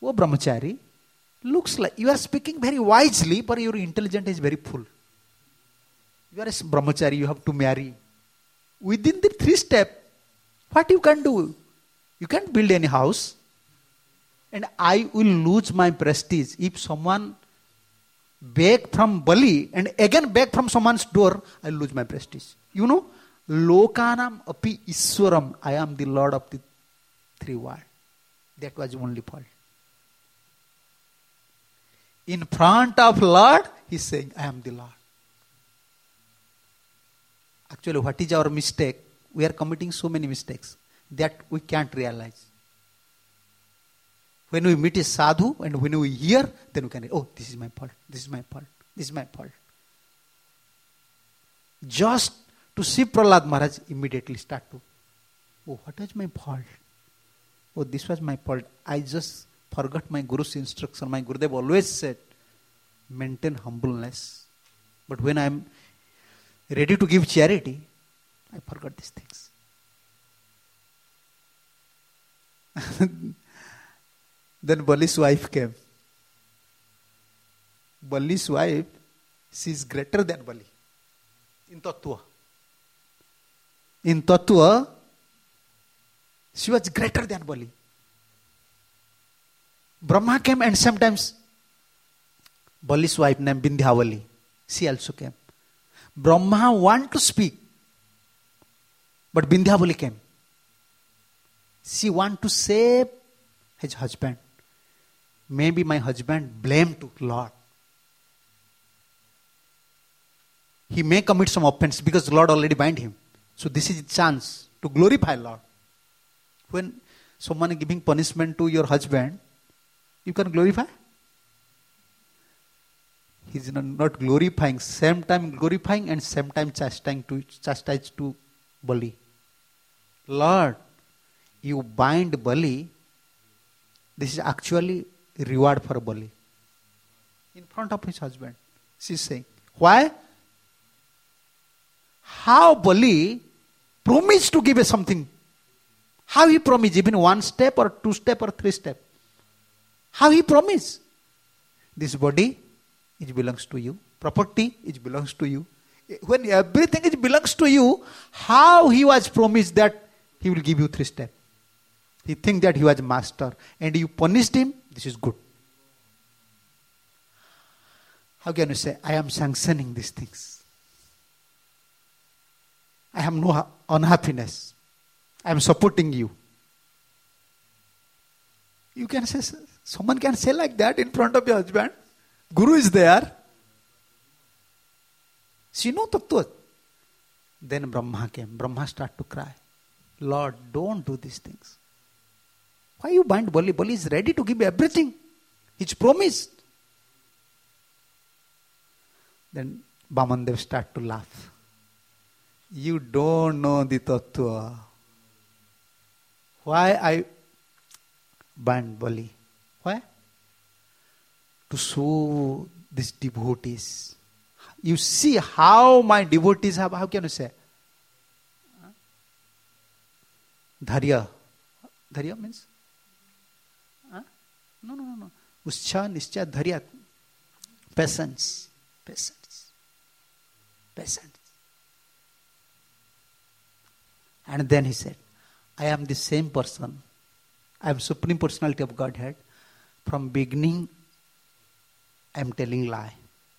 Oh brahmachari, looks like you are speaking very wisely, but your intelligence is very full. You are a brahmachari, you have to marry. Within the three steps, what you can do? You can't build any house. And I will lose my prestige if someone beg from Bali and again beg from someone's door, I will lose my prestige. You know, Lokanam api Iswaram, I am the Lord of the three worlds. That was the only fault. In front of Lord, he is saying, I am the Lord. Actually, what is our mistake? We are committing so many mistakes that we can't realize. When we meet a sadhu and when we hear, then we can, oh, this is my fault, this is my fault, this is my fault. Just to see Prahlad Maharaj immediately start to, oh, what was my fault? Oh, this was my fault. I just forgot my Guru's instruction. My Gurudev always said, maintain humbleness. But when I am ready to give charity, I forgot these things. Then Bali's wife came. Bali's wife, she is greater than Bali. In Tattva. In Tattva, she was greater than Bali. Brahma came and sometimes Bali's wife named Vindhyavali, she also came. Brahma want to speak, but Vindhyavali came. She want to save his husband. Maybe my husband blame to Lord. He may commit some offense because the Lord already bind him. So this is a chance to glorify Lord. When someone is giving punishment to your husband, you can glorify. He is not glorifying, same time glorifying and same time chastising to chastise to Bali. Lord, you bind Bali. This is actually a reward for Bali. In front of his husband, she is saying, why? How Bali promised to give us something. How he promised, even one step or two step or three step. How he promised. This body, it belongs to you. Property, it belongs to you. When everything it belongs to you, how he was promised that he will give you three steps. He think that he was master and you punished him, this is good. How can you say, I am sanctioning these things? I have no unhappiness. I am supporting you. You can say, someone can say like that in front of your husband. Guru is there. She knows Tattva. Then Brahma came. Brahma started to cry. Lord, don't do these things. Why you bind Bali? Bali is ready to give everything. He's promised. Then Vamandev started to laugh. You don't know the Tattva. Why I bind Bali? Why? To show these devotees. You see how my devotees have, how can you say? Dharya. Dharya means? Huh? No, no, no, no. Uscha, nischa, dharya. Patience. Patience. Patience. And then he said, I am the same person. I am Supreme Personality of Godhead. From beginning, I am telling lie.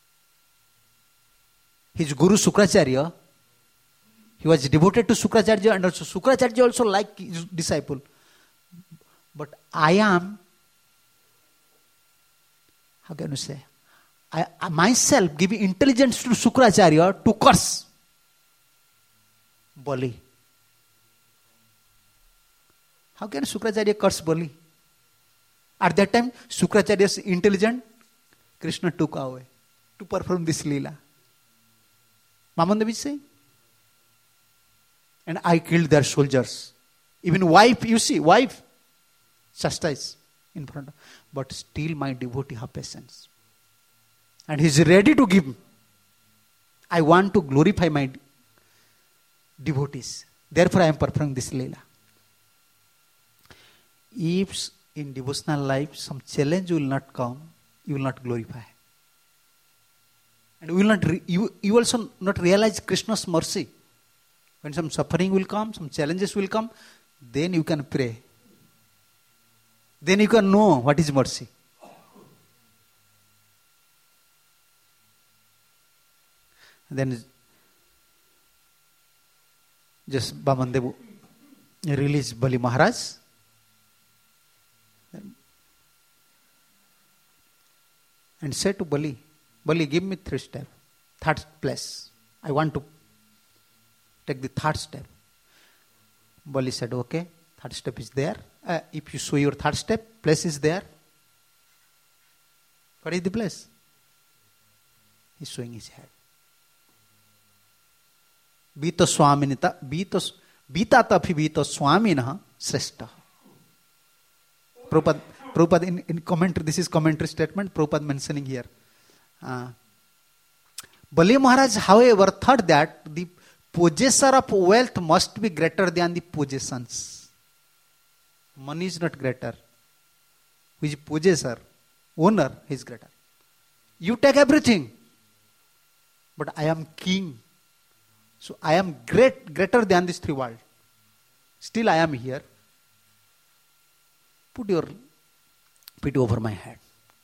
His Guru Sukracharya, he was devoted to Sukracharya and also Sukracharya also like his disciple. But I am, how can you say, I, I myself giving intelligence to Sukracharya to curse Bali. How can Sukracharya curse Bali? At that time, Sukracharya's intelligent, Krishna took away to perform this Leela. Vamandev is saying. And I killed their soldiers. Even wife, you see, wife, chastise in front of. But still my devotee have patience. And he is ready to give. I want to glorify my devotees. Therefore I am performing this Leela. If in devotional life, some challenge will not come, you will not glorify. And you will not re- you, you also not realize Krishna's mercy. When some suffering will come, some challenges will come, then you can pray. Then you can know what is mercy. Then just Bamandev released Bali Maharaj. And said to Bali, Bali, give me three steps. Third place. I want to take the third step. Bali said, okay, third step is there. Uh, if you show your third step, place is there. What is the place? He's showing his head. Vita Swaminita, Vita Vita Tapi Vita Swamina Sreshta. Prabhupada, Prabhupada in, in commentary, this is commentary statement, Prabhupada mentioning here. Uh, Bali Maharaj, however, thought that the possessor of wealth must be greater than the possessions. Money is not greater. Who is possessor, owner, he is greater. You take everything. But I am king. So I am great, greater than this three world. Still I am here. Put your feet over my head.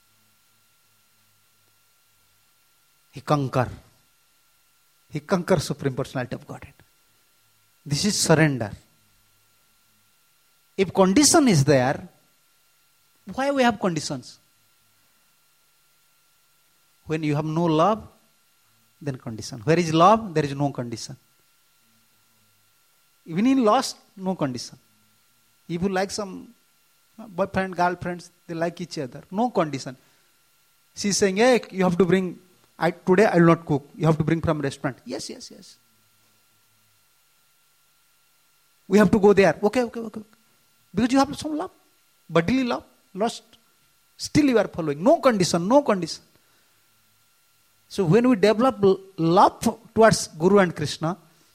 He conquer. He conquers Supreme Personality of Godhead. This is surrender. If condition is there, why we have conditions? When you have no love, then condition. Where is love, there is no condition. Even in lost, no condition. If you like some boyfriend, girlfriends, they like each other. No condition. She is saying, hey, you have to bring, I, today I will not cook. You have to bring from restaurant. Yes, yes, yes. We have to go there. Okay, okay, okay. Because you have some love. Bodily love. Lost. Still you are following. No condition, no condition. So when we develop love towards Guru and Krishna,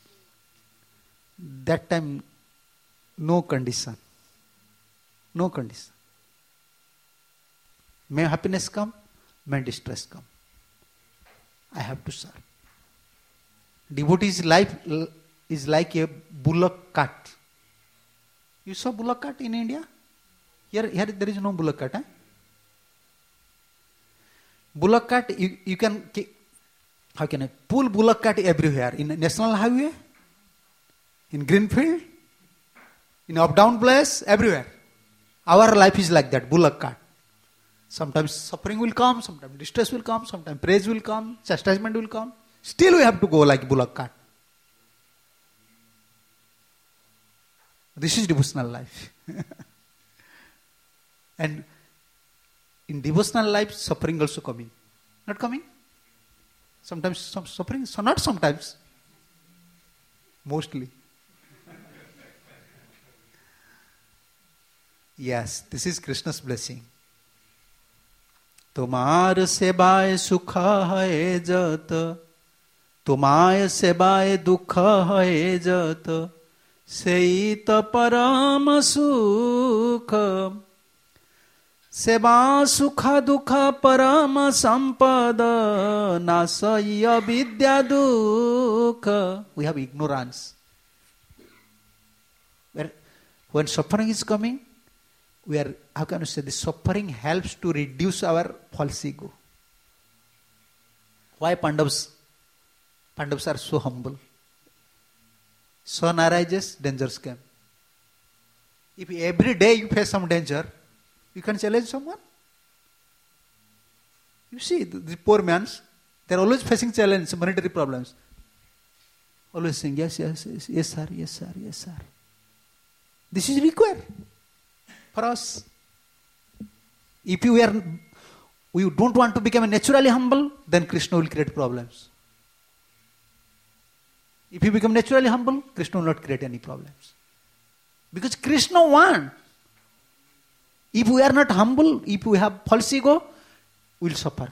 that time no condition. No condition. May happiness come, may distress come. I have to serve. Devotee's life is like a bullock cart. You saw bullock cart in India? Here, here there is no bullock cart. Eh? Bullock cart, you, you can, how can I, pull bullock cart everywhere. In National Highway, in Greenfield, in up-down place, everywhere. Our life is like that, bullock cart. Sometimes suffering will come, sometimes distress will come, sometimes praise will come, chastisement will come. Still we have to go like bullock cart. This is devotional life. And in devotional life, suffering also coming. Not coming? Sometimes some suffering, so not sometimes. Mostly. Yes, this is Krishna's blessing. तुम्हार सेवाए सुख है जत, तुम्हाय सेवाए दुख है जत, सेई त परम सुख. सेवा सुख दुख परम संपद, नासय विद्या दुख. We have ignorance. Where, when suffering is coming, we are, how can you say, the suffering helps to reduce our false ego. Why Pandavas? Pandavas are so humble. Sun arises, dangers come. If every day you face some danger, you can challenge someone. You see, the, the poor mans, they are always facing challenge, monetary problems. Always saying, yes, yes, yes, yes, sir, yes, sir, yes, sir. This is required for us. If you are, we don't want to become naturally humble, then Krishna will create problems. If you become naturally humble, Krishna will not create any problems. Because Krishna wants. If we are not humble, if we have false ego, we will suffer.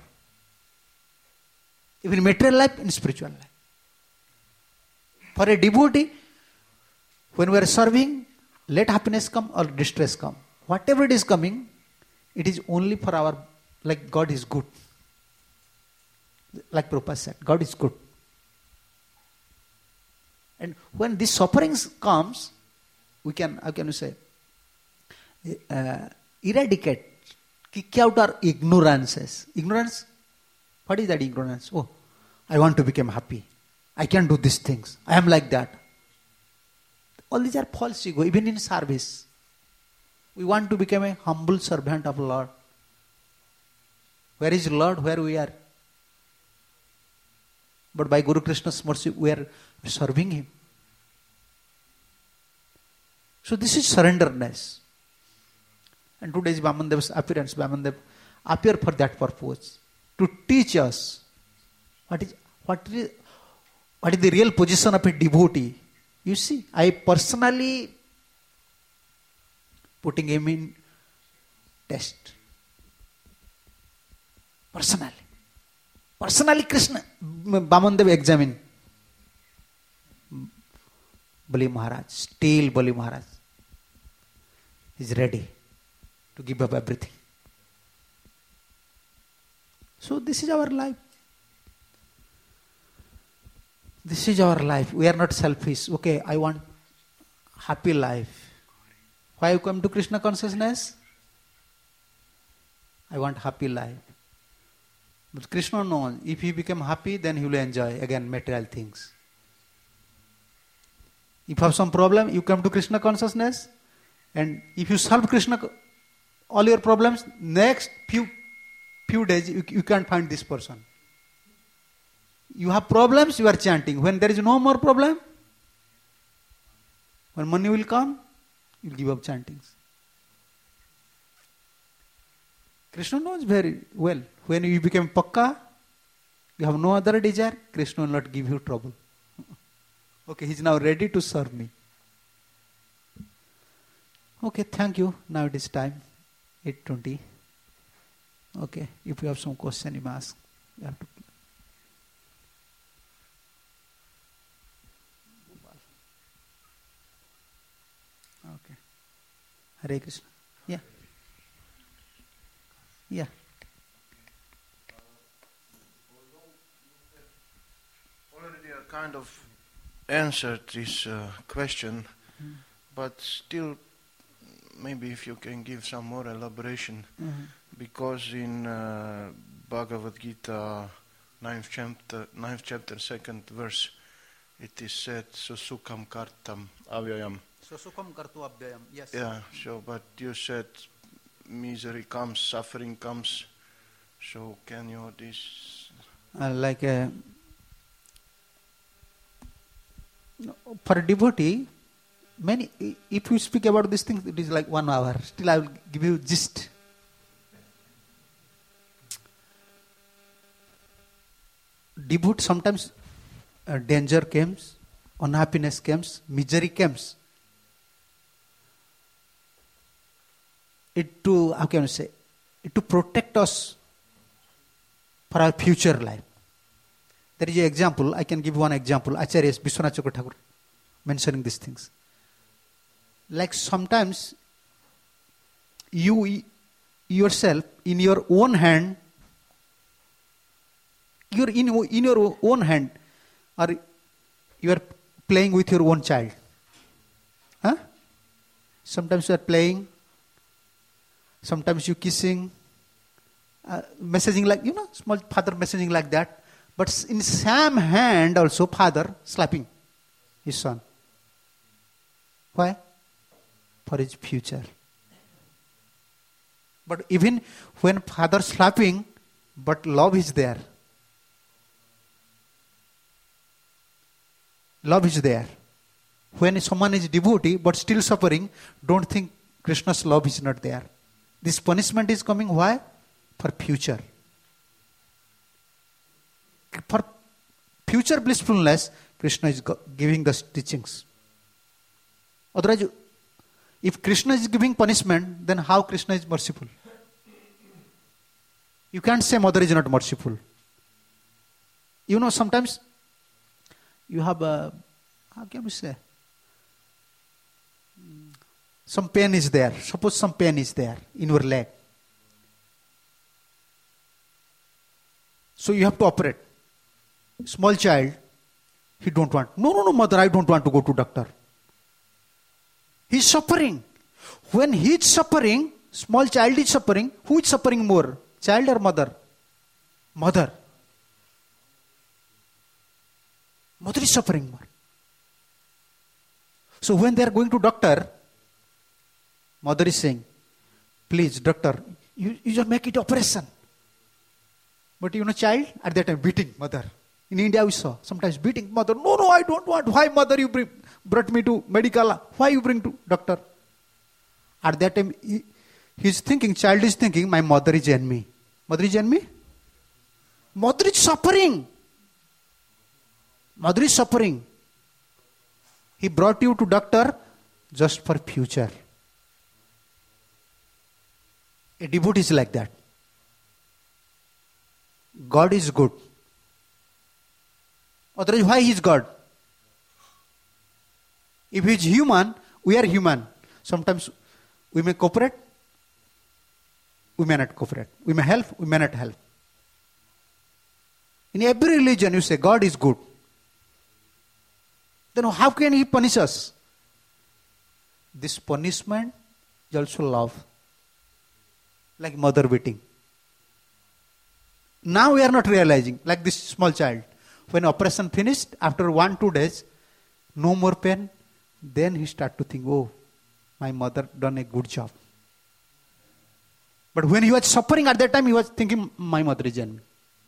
Even in material life, in spiritual life. For a devotee, when we are serving, let happiness come or distress come. whatever it is coming, it is only for our, like God is good. Like Prabhupada said, God is good. And when these sufferings comes, we can, how can you say, uh, eradicate, kick out our ignorances. Ignorance? What is that ignorance? Oh, I want to become happy. I can do these things. I am like that. All these are false ego, even in service. We want to become a humble servant of Lord. Where is Lord? Where we are? But by Guru Krishna's mercy, we are serving Him. So this is surrenderness. And today's Vamandev's appearance, Vamandev appear for that purpose. To teach us what is, what is, what is the real position of a devotee. You see, I personally putting him in test. Personally. Personally Krishna, Vamandev examine. Bali Maharaj, still Bali Maharaj is ready to give up everything. So this is our life. This is our life. We are not selfish. Okay, I want happy life. Why you come to Krishna consciousness? I want happy life. But Krishna knows, if he become happy, then he will enjoy again material things. If you have some problem, you come to Krishna consciousness, and if you solve Krishna, all your problems, next few few days you, you can't find this person. You have problems, you are chanting. When there is no more problem, when money will come, you will give up chantings. Krishna knows very well. When you become pakka, you have no other desire, Krishna will not give you trouble. Okay, he is now ready to serve me. Okay, thank you. Now it is time, eight twenty. Okay, if you have some question, you may ask. You have to. Okay. Hare Krishna. Yeah. Yeah. Already a kind of answered this uh, question, mm. but still, maybe if you can give some more elaboration, mm-hmm. because in uh, Bhagavad Gita, ninth chapter, ninth chapter, second verse, it is said, "Susukham kartam avyayam." Susukham kartu avyayam. Yes. Yeah. So, but you said misery comes, suffering comes. So, can you this? Uh, like a. For a devotee, many, if you speak about these things, it is like one hour. Still, I will give you gist. Devotee, sometimes uh, danger comes, unhappiness comes, misery comes. It to, how can I say, it to protect us for our future life. There is an example, I can give one example, Acharya Vishwanath Chakravarti Thakur mentioning these things. Like sometimes you yourself, in your own hand, you're in, in your own hand, or you are playing with your own child. Huh? Sometimes you are playing, sometimes you kissing, uh, messaging like, you know, small father messaging like that. But in same hand also father slapping his son. Why? For his future. But even when father slapping, but love is there. Love is there. When someone is devotee but still suffering, don't think Krishna's love is not there. This punishment is coming, why? For future. For future blissfulness, Krishna is giving the teachings. Otherwise, if Krishna is giving punishment, then how Krishna is merciful? You can't say mother is not merciful. You know, sometimes you have a, how can we say? some pain is there. Suppose some pain is there in your leg. So you have to operate. Small child, he don't want. No, no, no, mother, I don't want to go to doctor. He's suffering. When he is suffering, small child is suffering, who is suffering more? Child or mother? Mother. Mother is suffering more. So when they are going to doctor, mother is saying, please doctor, you, you just make it operation. But you know, child at that time beating mother. In India we saw sometimes beating mother. No, no, I don't want. Why mother you bring, brought me to medical? Why you bring to doctor? At that time he, he's thinking, child is thinking, my mother is enemy. Mother is enemy? Mother is suffering. Mother is suffering. He brought you to doctor just for future. A devotee is like that. God is good. Otherwise, why he is God? If he is human, we are human. Sometimes we may cooperate, we may not cooperate. We may help, we may not help. In every religion, you say God is good. Then how can he punish us? This punishment is also love. Like mother beating. Now we are not realizing, like this small child. When operation finished, after one, two days, no more pain. Then he start to think, oh, my mother done a good job. But when he was suffering at that time, he was thinking, my mother is enemy.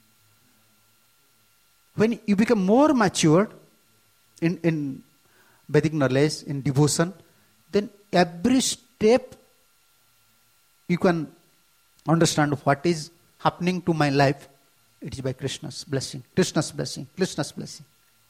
When you become more matured in, in Vedic knowledge, in devotion, then every step you can understand what is happening to my life. It is by Krishna's blessing, Krishna's blessing, Krishna's blessing.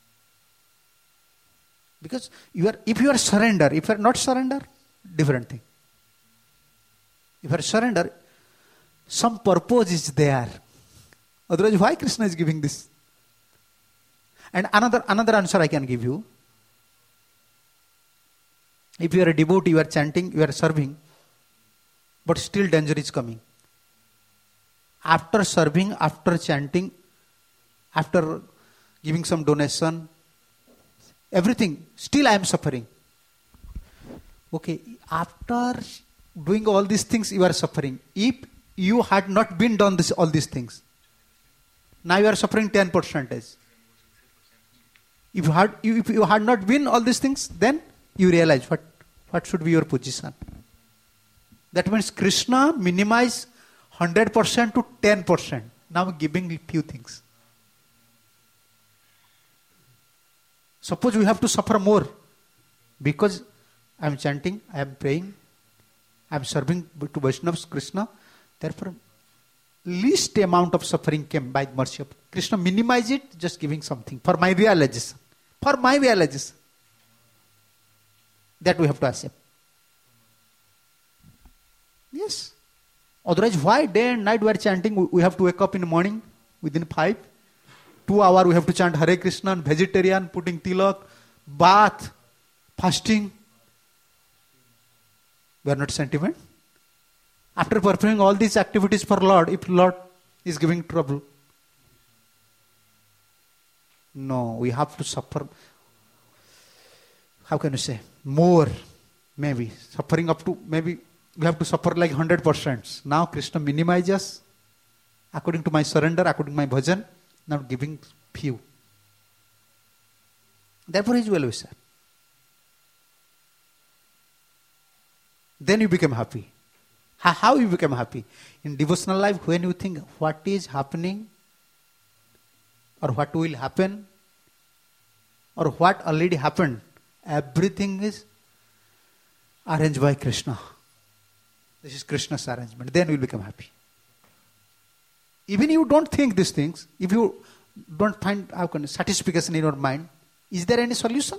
Because you are, if you are surrender, if you are not surrender, different thing. If you are surrender, some purpose is there. Otherwise, why Krishna is giving this? And another another answer I can give you. If you are a devotee, you are chanting, you are serving, but still danger is coming. After serving, after chanting, after giving some donation, everything, still I am suffering. Okay, after doing all these things, you are suffering. If you had not been done this, all these things, now you are suffering ten percentage. If you had, if you had not been all these things, then you realize what, what should be your position. That means Krishna minimize one hundred percent to ten percent. Now giving few things. Suppose we have to suffer more because I am chanting, I am praying, I am serving to Vaishnavas, Krishna. Therefore, least amount of suffering came by the mercy of Krishna. Minimize it, just giving something for my realization. For my realization. That we have to accept. Yes. Otherwise, why day and night we are chanting? We have to wake up in the morning within five. Two hours we have to chant Hare Krishna, vegetarian, putting tilak, bath, fasting. We are not sentiment. After performing all these activities for Lord, if Lord is giving trouble, no, we have to suffer. How can you say? More, maybe. Suffering up to, maybe we have to suffer like one hundred percent. Now Krishna minimizes according to my surrender, according to my bhajan, now giving few. Therefore he is well wisher. Then you become happy. How you become happy? In devotional life, when you think what is happening or what will happen or what already happened, everything is arranged by Krishna. This is Krishna's arrangement. Then you will become happy. Even you don't think these things, if you don't find how can satisfaction in your mind, is there any solution?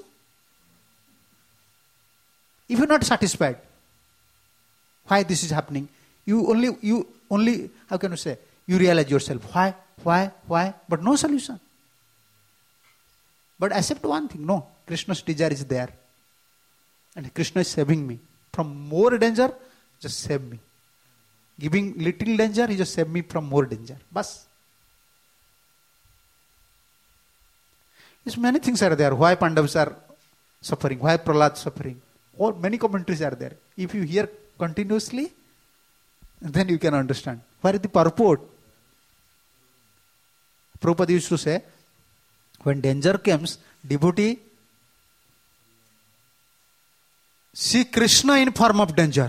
If you are not satisfied, why this is happening? You only, you only, how can you say, you realize yourself, why, why, why, but no solution. But accept one thing, no, Krishna's desire is there. And Krishna is saving me. from more danger, just save me. Giving little danger, he just save me from more danger. Bas. Yes, many things are there. Why Pandavas are suffering? Why Prahlad suffering? Or many commentaries are there. If you hear continuously, then you can understand. Where is the purport? Prabhupada used to say, when danger comes, devotee see Krishna in form of danger.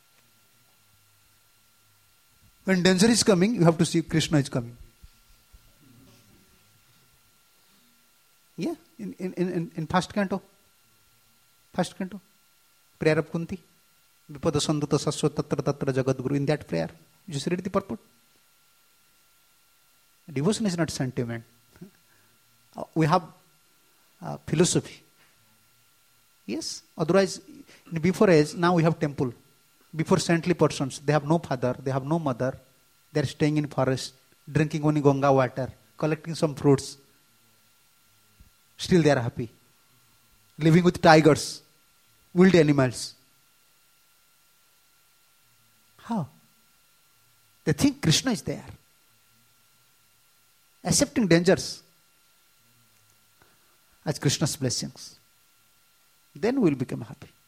When danger is coming, you have to see Krishna is coming. Yeah, in, in, in, in first canto. First canto. Prayer of Kunti. Vipada Sanduta Saswa Tatra Tatra Jagadguru. In that prayer, you just read the purport. Devotion is not sentiment. We have uh, philosophy. Yes, otherwise, in before age, now we have temple. Before saintly persons, they have no father, they have no mother. They are staying in forest, drinking only Ganga water, collecting some fruits. Still they are happy. Living with tigers, wild animals. How? They think Krishna is there. Accepting dangers as Krishna's blessings. Then we will become happy.